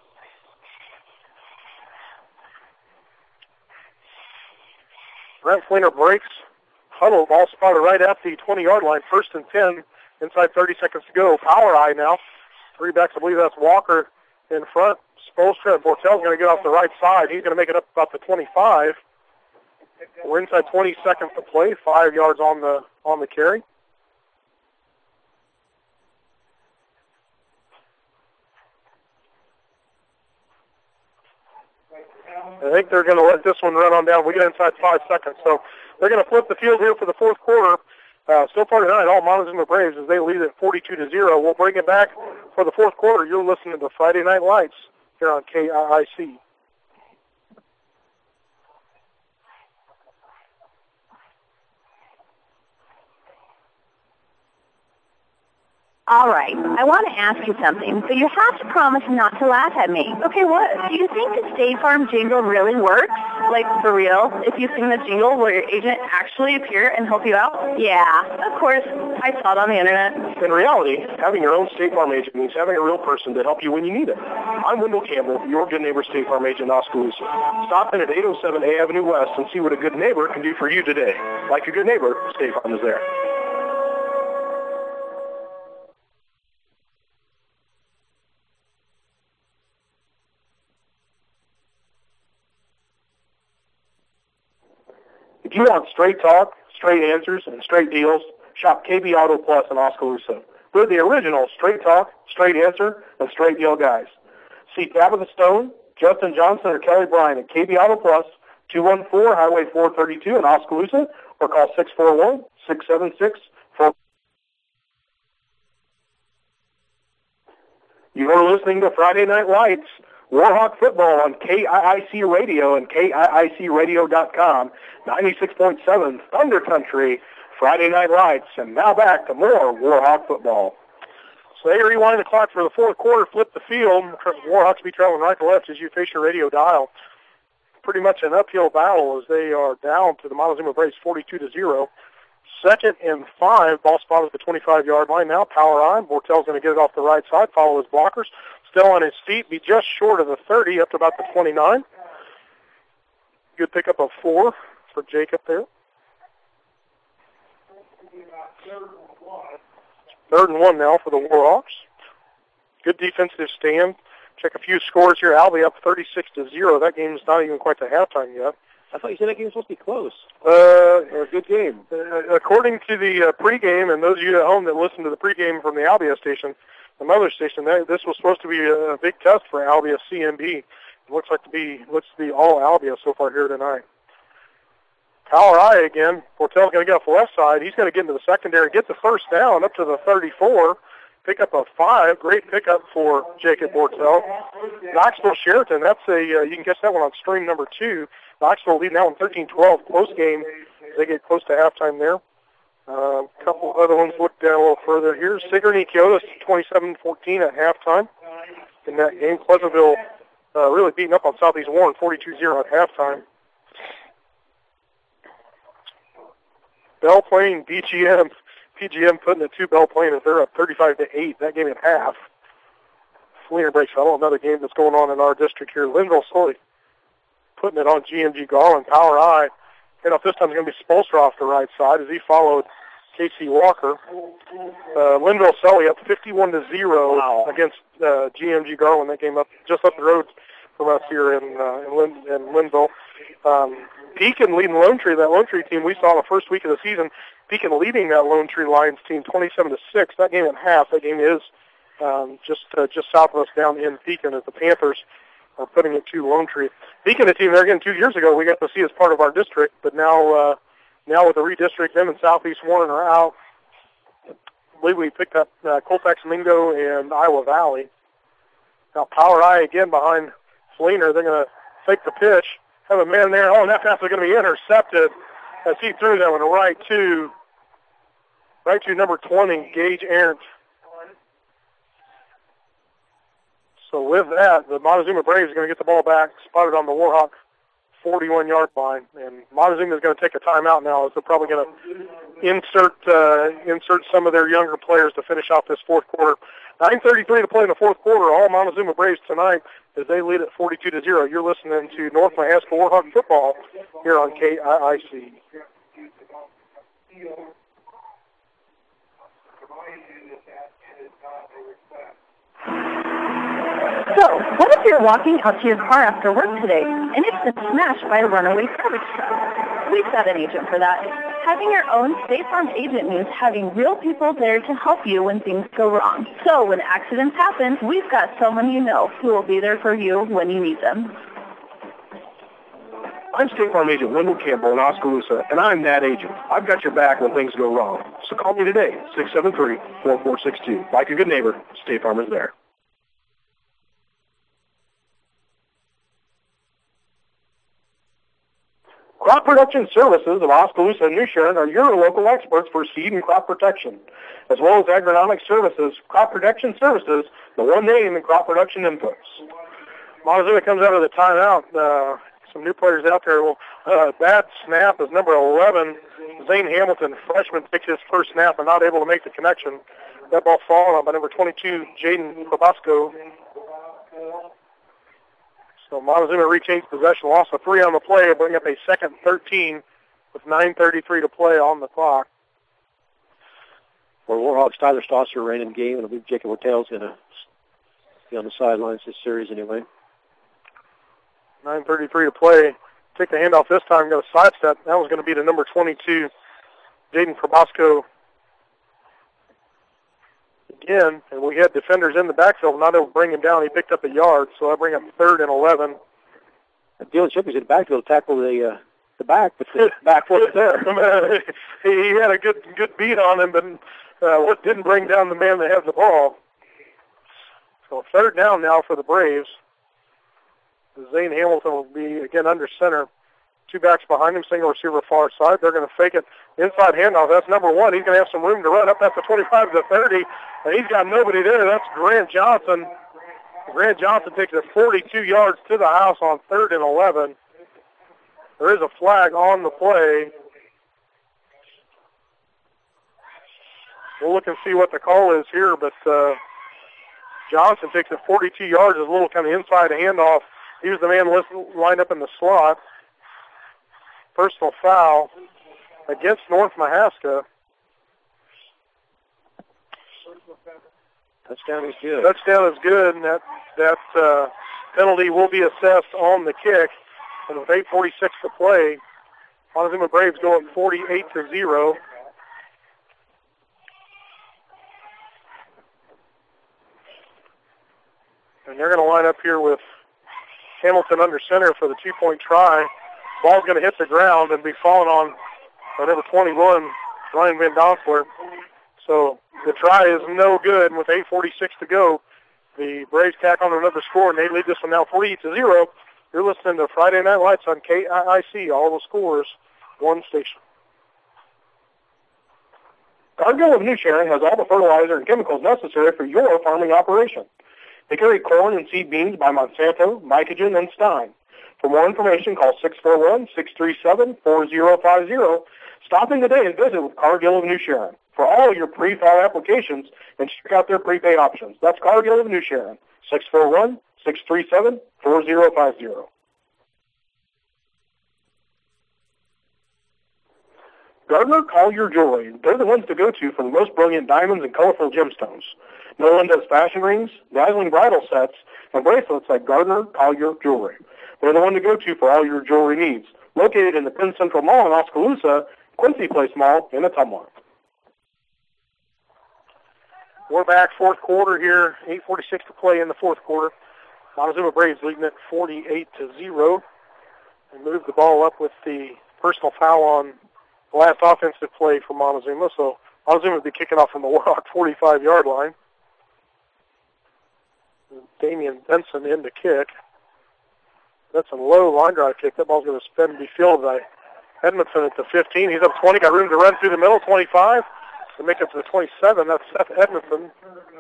Brent Fleener breaks. Huddle, ball spotted right at the twenty-yard line. First and ten, inside thirty seconds to go. Power eye now. Three backs, I believe that's Walker in front. Spolstra and Bortell's going to get off the right side. He's going to make it up about the twenty-five. We're inside twenty seconds to play. Five yards on the on the carry. I think they're going to let this one run on down. We get inside five seconds. So they're going to flip the field here for the fourth quarter. Uh, so far tonight, all Montezuma Braves as they lead at forty-two to zero. We'll bring it back for the fourth quarter. You're listening to Friday Night Lights here on K I I C. All right, I want to ask you something, but you have to promise not to laugh at me. Okay, what? Do you think the State Farm jingle really works? Like, for real? If you sing the jingle, will your agent actually appear and help you out? Yeah, of course. I saw it on the internet. In reality, having your own State Farm agent means having a real person to help you when you need it. I'm Wendell Campbell, your good neighbor State Farm agent in Oskaloosa. Stop in at eight oh seven A Avenue West and see what a good neighbor can do for you today. Like a good neighbor, State Farm is there. If you want straight talk, straight answers, and straight deals, shop K B Auto Plus in Oskaloosa. We're the original straight talk, straight answer, and straight deal guys. See Tabitha Stone, Justin Johnson, or Kelly Bryan at K B Auto Plus, two one four, Highway four thirty-two in Oskaloosa, or call six four one, six seven six, four. You are listening to Friday Night Lights, Warhawk football on K I I C Radio and K I I C radio dot com, ninety-six point seven Thunder Country, Friday Night Lights, and now back to more Warhawk football. So they rewind the clock for the fourth quarter, flip the field. Warhawks be traveling right to left as you face your radio dial. Pretty much an uphill battle as they are down to the Montezuma Braves forty-two to zero. Second and five, ball spot at the twenty-five-yard line now. Power on. Bortel's going to get it off the right side, follow his blockers. Still on his feet, be just short of the thirty, up to about the twenty-nine. Good pickup of four for Jacob there. Third and one now for the Warhawks. Good defensive stand. Check a few scores here. Albee up thirty-six to zero. That game's not even quite to halftime yet. I thought you said that game was supposed to be close. Uh, or a good game. Uh, according to the uh, pregame, and those of you at home that listen to the pregame from the Albia station, the mother station, that, this was supposed to be a, a big test for Albia C M B. It looks like to be looks to be all Albia so far here tonight. Power I again. Bortel's going to get off the left side. He's going to get into the secondary, get the first down up to the thirty-four. Pick up a five. Great pickup for Jacob Bortel. Knoxville Sheraton, that's a, uh, you can catch that one on stream number two. Knoxville leading that one thirteen twelve. Close game. They get close to halftime there. Uh, a couple other ones look down a little further here. Sigourney Kyoto twenty-seven fourteen at halftime in that game. Pleasantville uh, really beating up on Southeast Warren forty-two zero at halftime. Bell Plain, B G M. P G M putting it to Bell Plain as they're up thirty-five to eight. That game at half. Fleener breaks fellow. Another game that's going on in our district here. Linville slowly putting it on G M G Garland. Power I. And off this time it's going to be Spolstra off the right side as he followed K C Walker. Uh, Linville Sully up fifty-one to zero wow. against uh, G M G Garland. That game up just up the road from us here in uh, in, Lin- in Linville. Um, Beacon leading Lone Tree. That Lone Tree team we saw the first week of the season. Beacon leading that Lone Tree Lions team twenty-seven to six. That game at half. That game is um, just uh, just south of us down in Beacon as the Panthers are putting it to Lone Tree. Beacon, a team there again two years ago we got to see as part of our district, but now uh, now with the redistrict, them and Southeast Warren are out. I believe we picked up uh, Colfax Mingo and Iowa Valley. Now Power I again behind Fleener. They're going to fake the pitch. Have a man there. Oh, and that pass is going to be intercepted as he threw that one right to right to number twenty, Gage Arendt. So with that, the Montezuma Braves are going to get the ball back, spotted on the Warhawk forty-one-yard line, and Montezuma is going to take a timeout now as they're probably going to insert uh, insert some of their younger players to finish off this fourth quarter. nine thirty-three to play in the fourth quarter. All Montezuma Braves tonight as they lead at forty-two to zero. You're listening to North Mahaska Warhawk football here on K I I C. So, what if you're walking out to your car after work today and it's been smashed by a runaway garbage truck? We've got an agent for that. Having your own State Farm agent means having real people there to help you when things go wrong. So when accidents happen, we've got someone you know who will be there for you when you need them. I'm State Farm agent Wendell Campbell in Oskaloosa, and I'm that agent. I've got your back when things go wrong. So call me today, six seven three, four four six two. Like a good neighbor, State Farm is there. Crop Production Services of Oskaloosa and New Sharon are your local experts for seed and crop protection, as well as agronomic services. Crop Protection Services, the one name in crop production inputs. Montezuma comes out of the timeout. Uh, some new players out there. Well, uh, that snap is number eleven. Zane Hamilton, freshman, takes his first snap and not able to make the connection. That ball falling on by number twenty-two, Jaden Probasco. So Montezuma retains possession, loss of three on the play, bring up a second thirteen with nine thirty-three to play on the clock. For Warhawks, Tyler Stosser ran in game, and I believe Jacob Ortell's going to be on the sidelines this series anyway. nine thirty-three to play. Take the handoff this time, got a sidestep. That was going to be to number twenty-two, Jaden Probasco. Again, and we had defenders in the backfield, not able to bring him down. He picked up a yard, so I bring up third and eleven. Dylan Shipley's in the backfield to tackle the uh, the back, but the back wasn't there. he had a good good beat on him, but uh, what didn't bring down the man that had the ball. So third down now for the Braves. Zane Hamilton will be again under center. Two backs behind him, single receiver far side. They're going to fake it. Inside handoff. That's number one. He's going to have some room to run up at the twenty-five to the thirty. And he's got nobody there. That's Grant Johnson. Grant Johnson takes it forty-two yards to the house on third and eleven. There is a flag on the play. We'll look and see what the call is here, but uh, Johnson takes it forty-two yards. A little kind of inside handoff. He was the man lined up in the slot. Personal foul against North Mahaska. Touchdown is good. Touchdown is good, and that, that uh, penalty will be assessed on the kick. And with eight forty-six to play, Montezuma Braves go up forty-eight to zero. And they're going to line up here with Hamilton under center for the two-point try. Ball's going to hit the ground and be falling on uh, number twenty-one, Ryan Van Donsler. So the try is no good. And with eight forty-six to go, the Braves tack on another score, and they lead this one now forty-eight to zero. You're listening to Friday Night Lights on K I I C, all the scores, one station. Cargill of New Sharon has all the fertilizer and chemicals necessary for your farming operation. They carry corn and seed beans by Monsanto, Mycogen, and Stein. For more information, call six four one, six three seven, four zero five zero. Stop in today and visit with Cargill of New Sharon for all your pre-fall applications and check out their prepaid options. That's Cargill of New Sharon, six four one, six three seven, four zero five zero. Gardner Collier Jewelry. They're the ones to go to for the most brilliant diamonds and colorful gemstones. No one does fashion rings, dazzling bridal sets, and bracelets like Gardner Collier Jewelry. They're the one to go to for all your jewelry needs. Located in the Penn Central Mall in Oskaloosa, Quincy Place Mall in Ottumwa. We're back fourth quarter here, eight forty-six to play in the fourth quarter. Montezuma Braves leading it forty-eight to zero. And move the ball up with the personal foul on the last offensive play for Montezuma. So Montezuma will be kicking off from the Warhawk forty-five-yard line. Damian Benson in to kick. That's a low line drive kick. That ball's going to spin and be fielded by Edmondson at the fifteen. He's up twenty, got room to run through the middle, twenty-five. To make it to the twenty-seven, that's Seth Edmondson.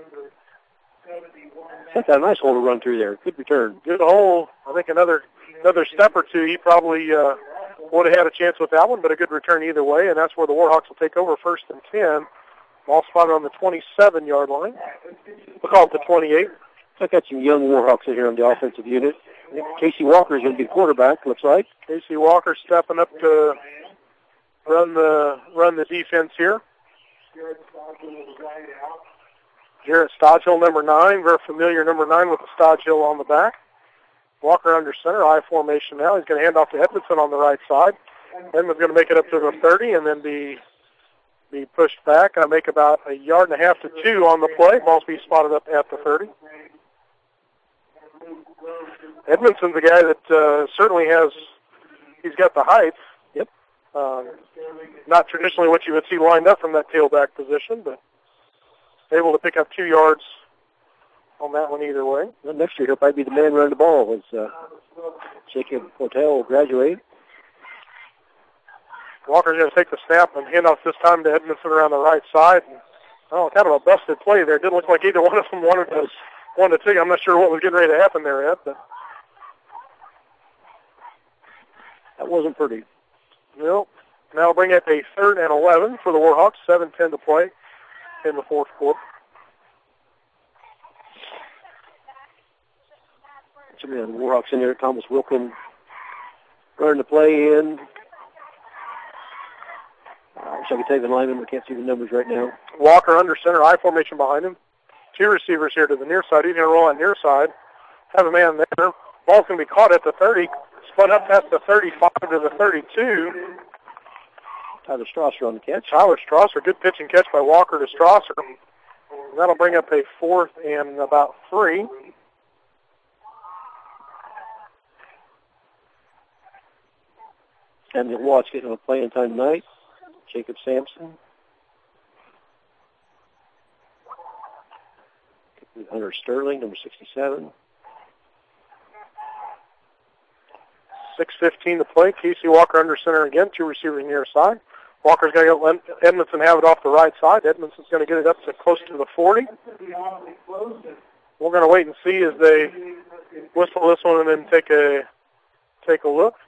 Seth had a nice hole to run through there. Good return. Good hole. I think another another step or two, he probably uh, would have had a chance with that one, but a good return either way, and that's where the Warhawks will take over first and ten. Ball spotted on the twenty-seven-yard line. We'll call it the twenty-eight. I've got some young Warhawks in here on the offensive unit. Casey Walker is going to be quarterback, looks like. Casey Walker stepping up to run the run the defense here. Jarrett Stodgill, number nine, very familiar number nine with the Stodgill on the back. Walker under center, I formation now. He's going to hand off to Edmondson on the right side. Edmondson's going to make it up to the thirty and then be be pushed back. I make about a yard and a half to two on the play. Ball's be spotted up at the thirty. Edmondson's a guy that uh, certainly has, he's got the height. Yep. Um, not traditionally what you would see lined up from that tailback position, but able to pick up two yards on that one either way. Well, next year he'll probably be the man running the ball as uh, Jacob Portel will graduate. Walker's going to take the snap and hand off this time to Edmondson around the right side. And, oh, kind of a busted play there. Didn't look like either one of them wanted to, wanted to take. I'm not sure what was getting ready to happen there, Ed, but that wasn't pretty. Nope. Now bring up a third and eleven for the Warhawks. seven ten to play in the fourth quarter. Some of the Warhawks in there. Thomas Wilkin running the play in. I wish I could take the lineman. We can't see the numbers right now. Walker under center, I formation behind him. Two receivers here to the near side. He's going to roll on near side. Have a man there. Ball's going to be caught at the thirty. Spun up past the thirty-five to the thirty-two. Tyler Strasser on the catch. Tyler Strasser, good pitch and catch by Walker to Strasser. And that'll bring up a fourth and about three. Samuel Watts getting a playing time tonight. Jacob Sampson. Hunter Sterling, number sixty-seven. six fifteen to play. Casey Walker under center again. Two receivers near side. Walker's going to let Edmondson have it off the right side. Edmondson's going to get it up to close to the forty. We're going to wait and see as they whistle this one and then take a take a look.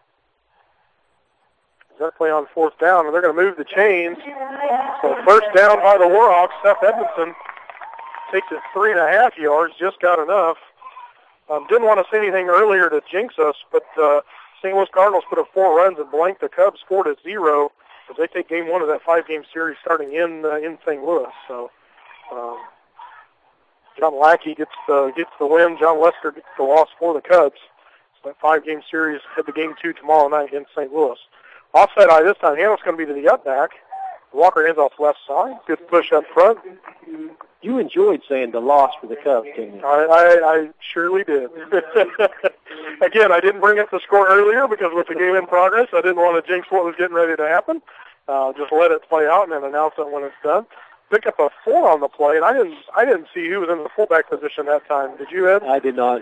That play on fourth down, and they're going to move the chains. So first down by the Warhawks. Seth Edmondson takes it three and a half yards, just got enough. Um, didn't want to say anything earlier to jinx us, but uh, Saint Louis Cardinals put up four runs and blanked the Cubs, scored at zero. But they take game one of that five-game series starting in uh, in Saint Louis. So um, John Lackey gets the gets the win. John Lester gets the loss for the Cubs. So that five-game series head to game two tomorrow night against Saint Louis. Offside eye this time. Handel's going to be to the up back. Walker hands off left side. Good push up front. You enjoyed saying the loss for the Cubs, didn't you? I, I, I surely did. Again, I didn't bring up the score earlier because with the game in progress, I didn't want to jinx what was getting ready to happen. Uh, just let it play out and then announce it when it's done. Pick up a four on the play, and I didn't I didn't see who was in the fullback position that time. Did you, Ed? I did not.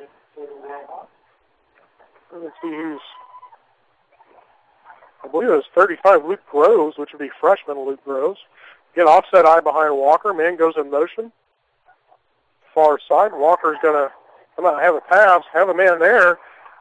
Let's see who's... I believe it was thirty-five, Luke Groves, which would be freshman Luke Groves. Again, offset eye behind Walker. Man goes in motion. Far side. Walker's going to come out and have a pass, have a man there.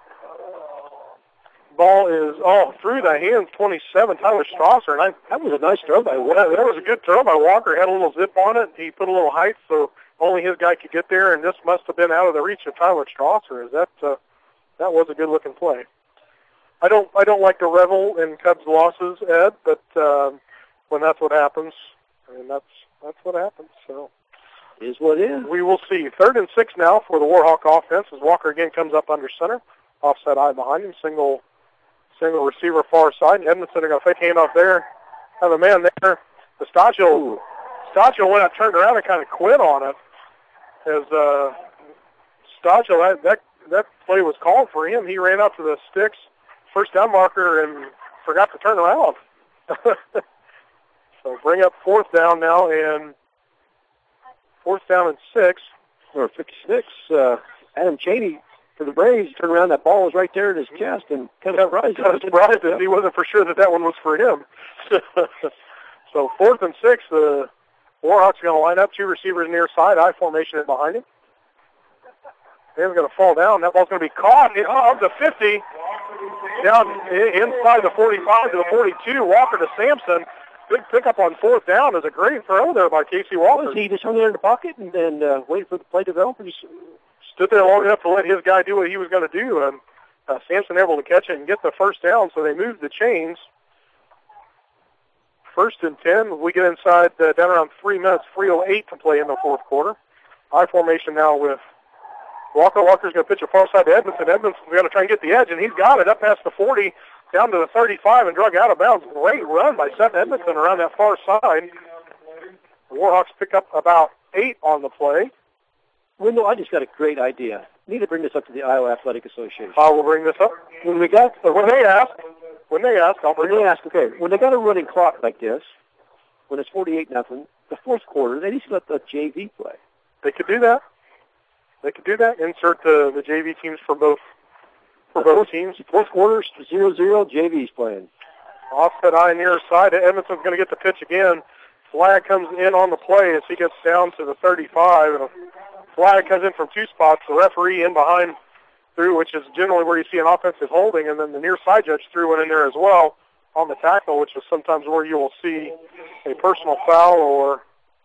Ball is all through the hands, twenty-seven, Tyler Strasser. And I, that was a nice throw by Walker. That was a good throw by Walker. Had a little zip on it. He put a little height so only his guy could get there, and this must have been out of the reach of Tyler Strasser. Is that, uh, that was a good-looking play. I don't I don't like to revel in Cubs losses, Ed, but uh, when that's what happens, I mean, that's that's what happens. So it is what it is. We will see. Third and six now for the Warhawk offense as Walker again comes up under center. Offset eye behind him. Single single receiver far side. Edmondson are going to fake handoff there. Have a man there. Pistachio, Pistachio went out, turned around, and kind of quit on it. As uh, Pistachio, that, that, that play was called for him. He ran up to the sticks. First down marker and forgot to turn around. So bring up fourth down now, and fourth down and six. Or fifty-six. Uh, Adam Cheney for the Braves turned around. That ball was right there in his chest, and kind of surprised. Kind of surprised that he wasn't for sure that that one was for him. So fourth and six. The Warhawks are going to line up two receivers near side, I formation in behind him. He's going to fall down. That ball's going to be caught up to fifty. Down inside the forty-five to the forty-two. Walker to Sampson. Big pickup on fourth down is a great throw there by Casey Walker. Was he just hung there in the pocket and then uh, waited for the play to develop? Or just stood there long enough to let his guy do what he was going to do. And uh, Sampson able to catch it and get the first down, so they moved the chains. First and ten. We get inside uh, down around three minutes, three oh eight to play in the fourth quarter. I formation now with Walker. Walker's going to pitch a far side to Edmondson. Edmondson's going to try and get the edge, and he's got it up past the forty, down to the thirty-five, and drug out of bounds. Great run by Seth Edmondson around that far side. The Warhawks pick up about eight on the play. Wendell, I just got a great idea. Need to bring this up to the Iowa Athletic Association. I will bring this up. When we got, uh, when they ask, when they ask, I'll bring when it they up. ask, okay, when they got a running clock like this, when it's forty-eight nothing, the fourth quarter, they need to let the J V play. They could do that. They could do that. Insert the, the J V teams for both for both teams. Fourth quarter, zero zero, J V's playing. Offset eye near side. Edmondson's going to get the pitch again. Flag comes in on the play as he gets down to the thirty-five. And a flag comes in from two spots. The referee in behind through, which is generally where you see an offensive holding, and then the near side judge threw one in there as well on the tackle, which is sometimes where you will see a personal foul or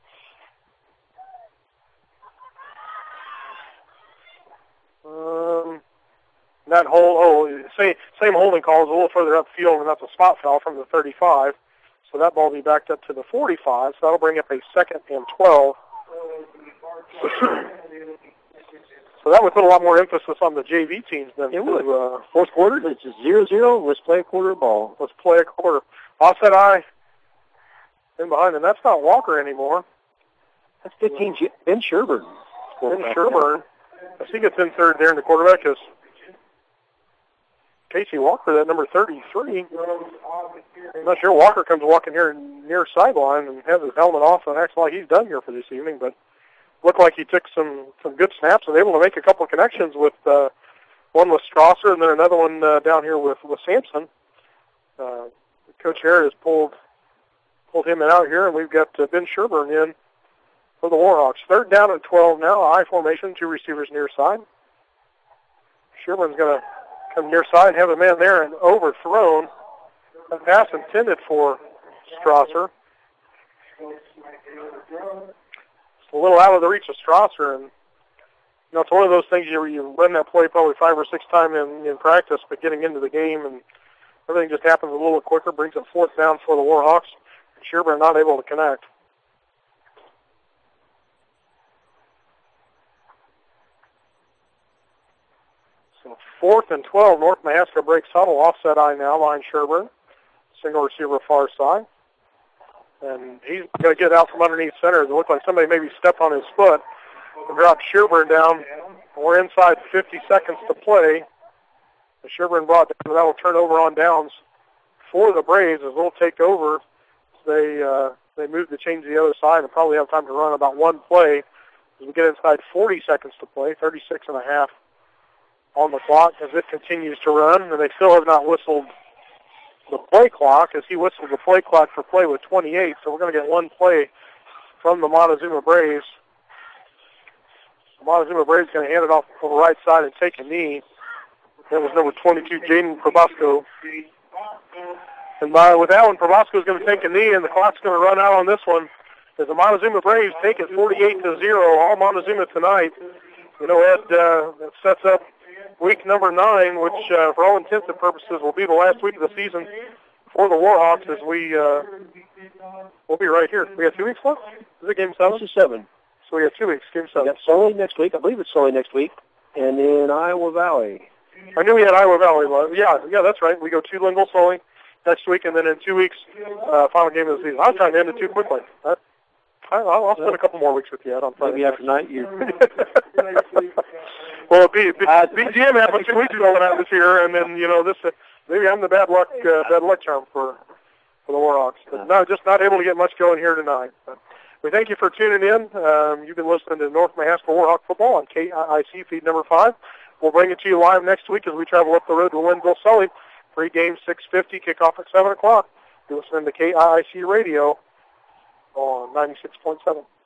Um, that whole, oh, same, same holding call is a little further upfield, and that's a spot foul from the thirty-five. So that ball will be backed up to the forty-five, so that'll bring up a second and twelve. So that would put a lot more emphasis on the J V teams than it would. To, uh, fourth quarter, it's just zero zero. Let's play a quarter of ball. Let's play a quarter. Offset eye in behind, and that's not Walker anymore. That's fifteen, Ben Sherburne. Ben Sherburne. As he gets in third there in the quarterback, is Casey Walker, that number thirty-three. I'm not sure Walker comes walking here near sideline and has his helmet off and acts like he's done here for this evening, but looked like he took some, some good snaps and able to make a couple of connections with uh, one with Strasser and then another one uh, down here with, with Sampson. Uh, Coach Harrod has pulled pulled him out here, and we've got uh, Ben Sherburne in for the Warhawks. Third down and twelve now, I formation, two receivers near side. Sherburne's going to come near side, have a man there, and overthrown. A pass intended for Strasser. It's a little out of the reach of Strasser, and you know, it's one of those things you, you run that play probably five or six times in, in practice, but getting into the game and everything just happens a little bit quicker, brings a fourth down for the Warhawks. Sherburne not able to connect. So fourth and twelve, North Mahaska breaks huddle, offset I now, line Sherburne. Single receiver far side. And he's going to get out from underneath center. It looked like somebody maybe stepped on his foot and dropped Sherburne down. We're inside fifty seconds to play. The Sherburne brought down, that will turn over on downs for the Braves as they'll take over. They uh, they move the chains to the other side and probably have time to run about one play as we get inside forty seconds to play, thirty-six and a half on the clock as it continues to run. And they still have not whistled the play clock as he whistled the play clock for play with twenty-eight. So we're going to get one play from the Montezuma Braves. The Montezuma Braves going to hand it off to the right side and take a knee. That was number twenty-two, Jaden Probosco. And by, with that one, Probosco is going to take a knee, and the clock's going to run out on this one as the Montezuma Braves take it forty-eight to zero. All Montezuma tonight. You know, Ed, uh, that sets up week number nine, which uh, for all intents and purposes will be the last week of the season for the Warhawks as we, uh, we'll be right here. We got two weeks left? Is it game seven? This is seven. So we got two weeks, game seven. We got Sully next week. I believe it's Sully next week. And then Iowa Valley. I knew we had Iowa Valley. Yeah, yeah, that's right. We go to Lingle Sully next week, and then in two weeks, uh, final game of the season. I was trying to end it too quickly. I, I'll, I'll spend a couple more weeks with you, Ed, on Friday. Maybe after night you... Well, B, B, B G M happened two weeks ago when I was here, and then, you know, this uh, maybe I'm the bad luck uh, bad luck charm for, for the Warhawks. But no, just not able to get much going here tonight. But we thank you for tuning in. Um, you've been listening to North Mahaska Warhawk football on K I I C feed number five. We'll bring it to you live next week as we travel up the road to Linville Sully. Pre-game six fifty, kickoff at seven o'clock. You're listening to K I I C Radio on ninety-six point seven.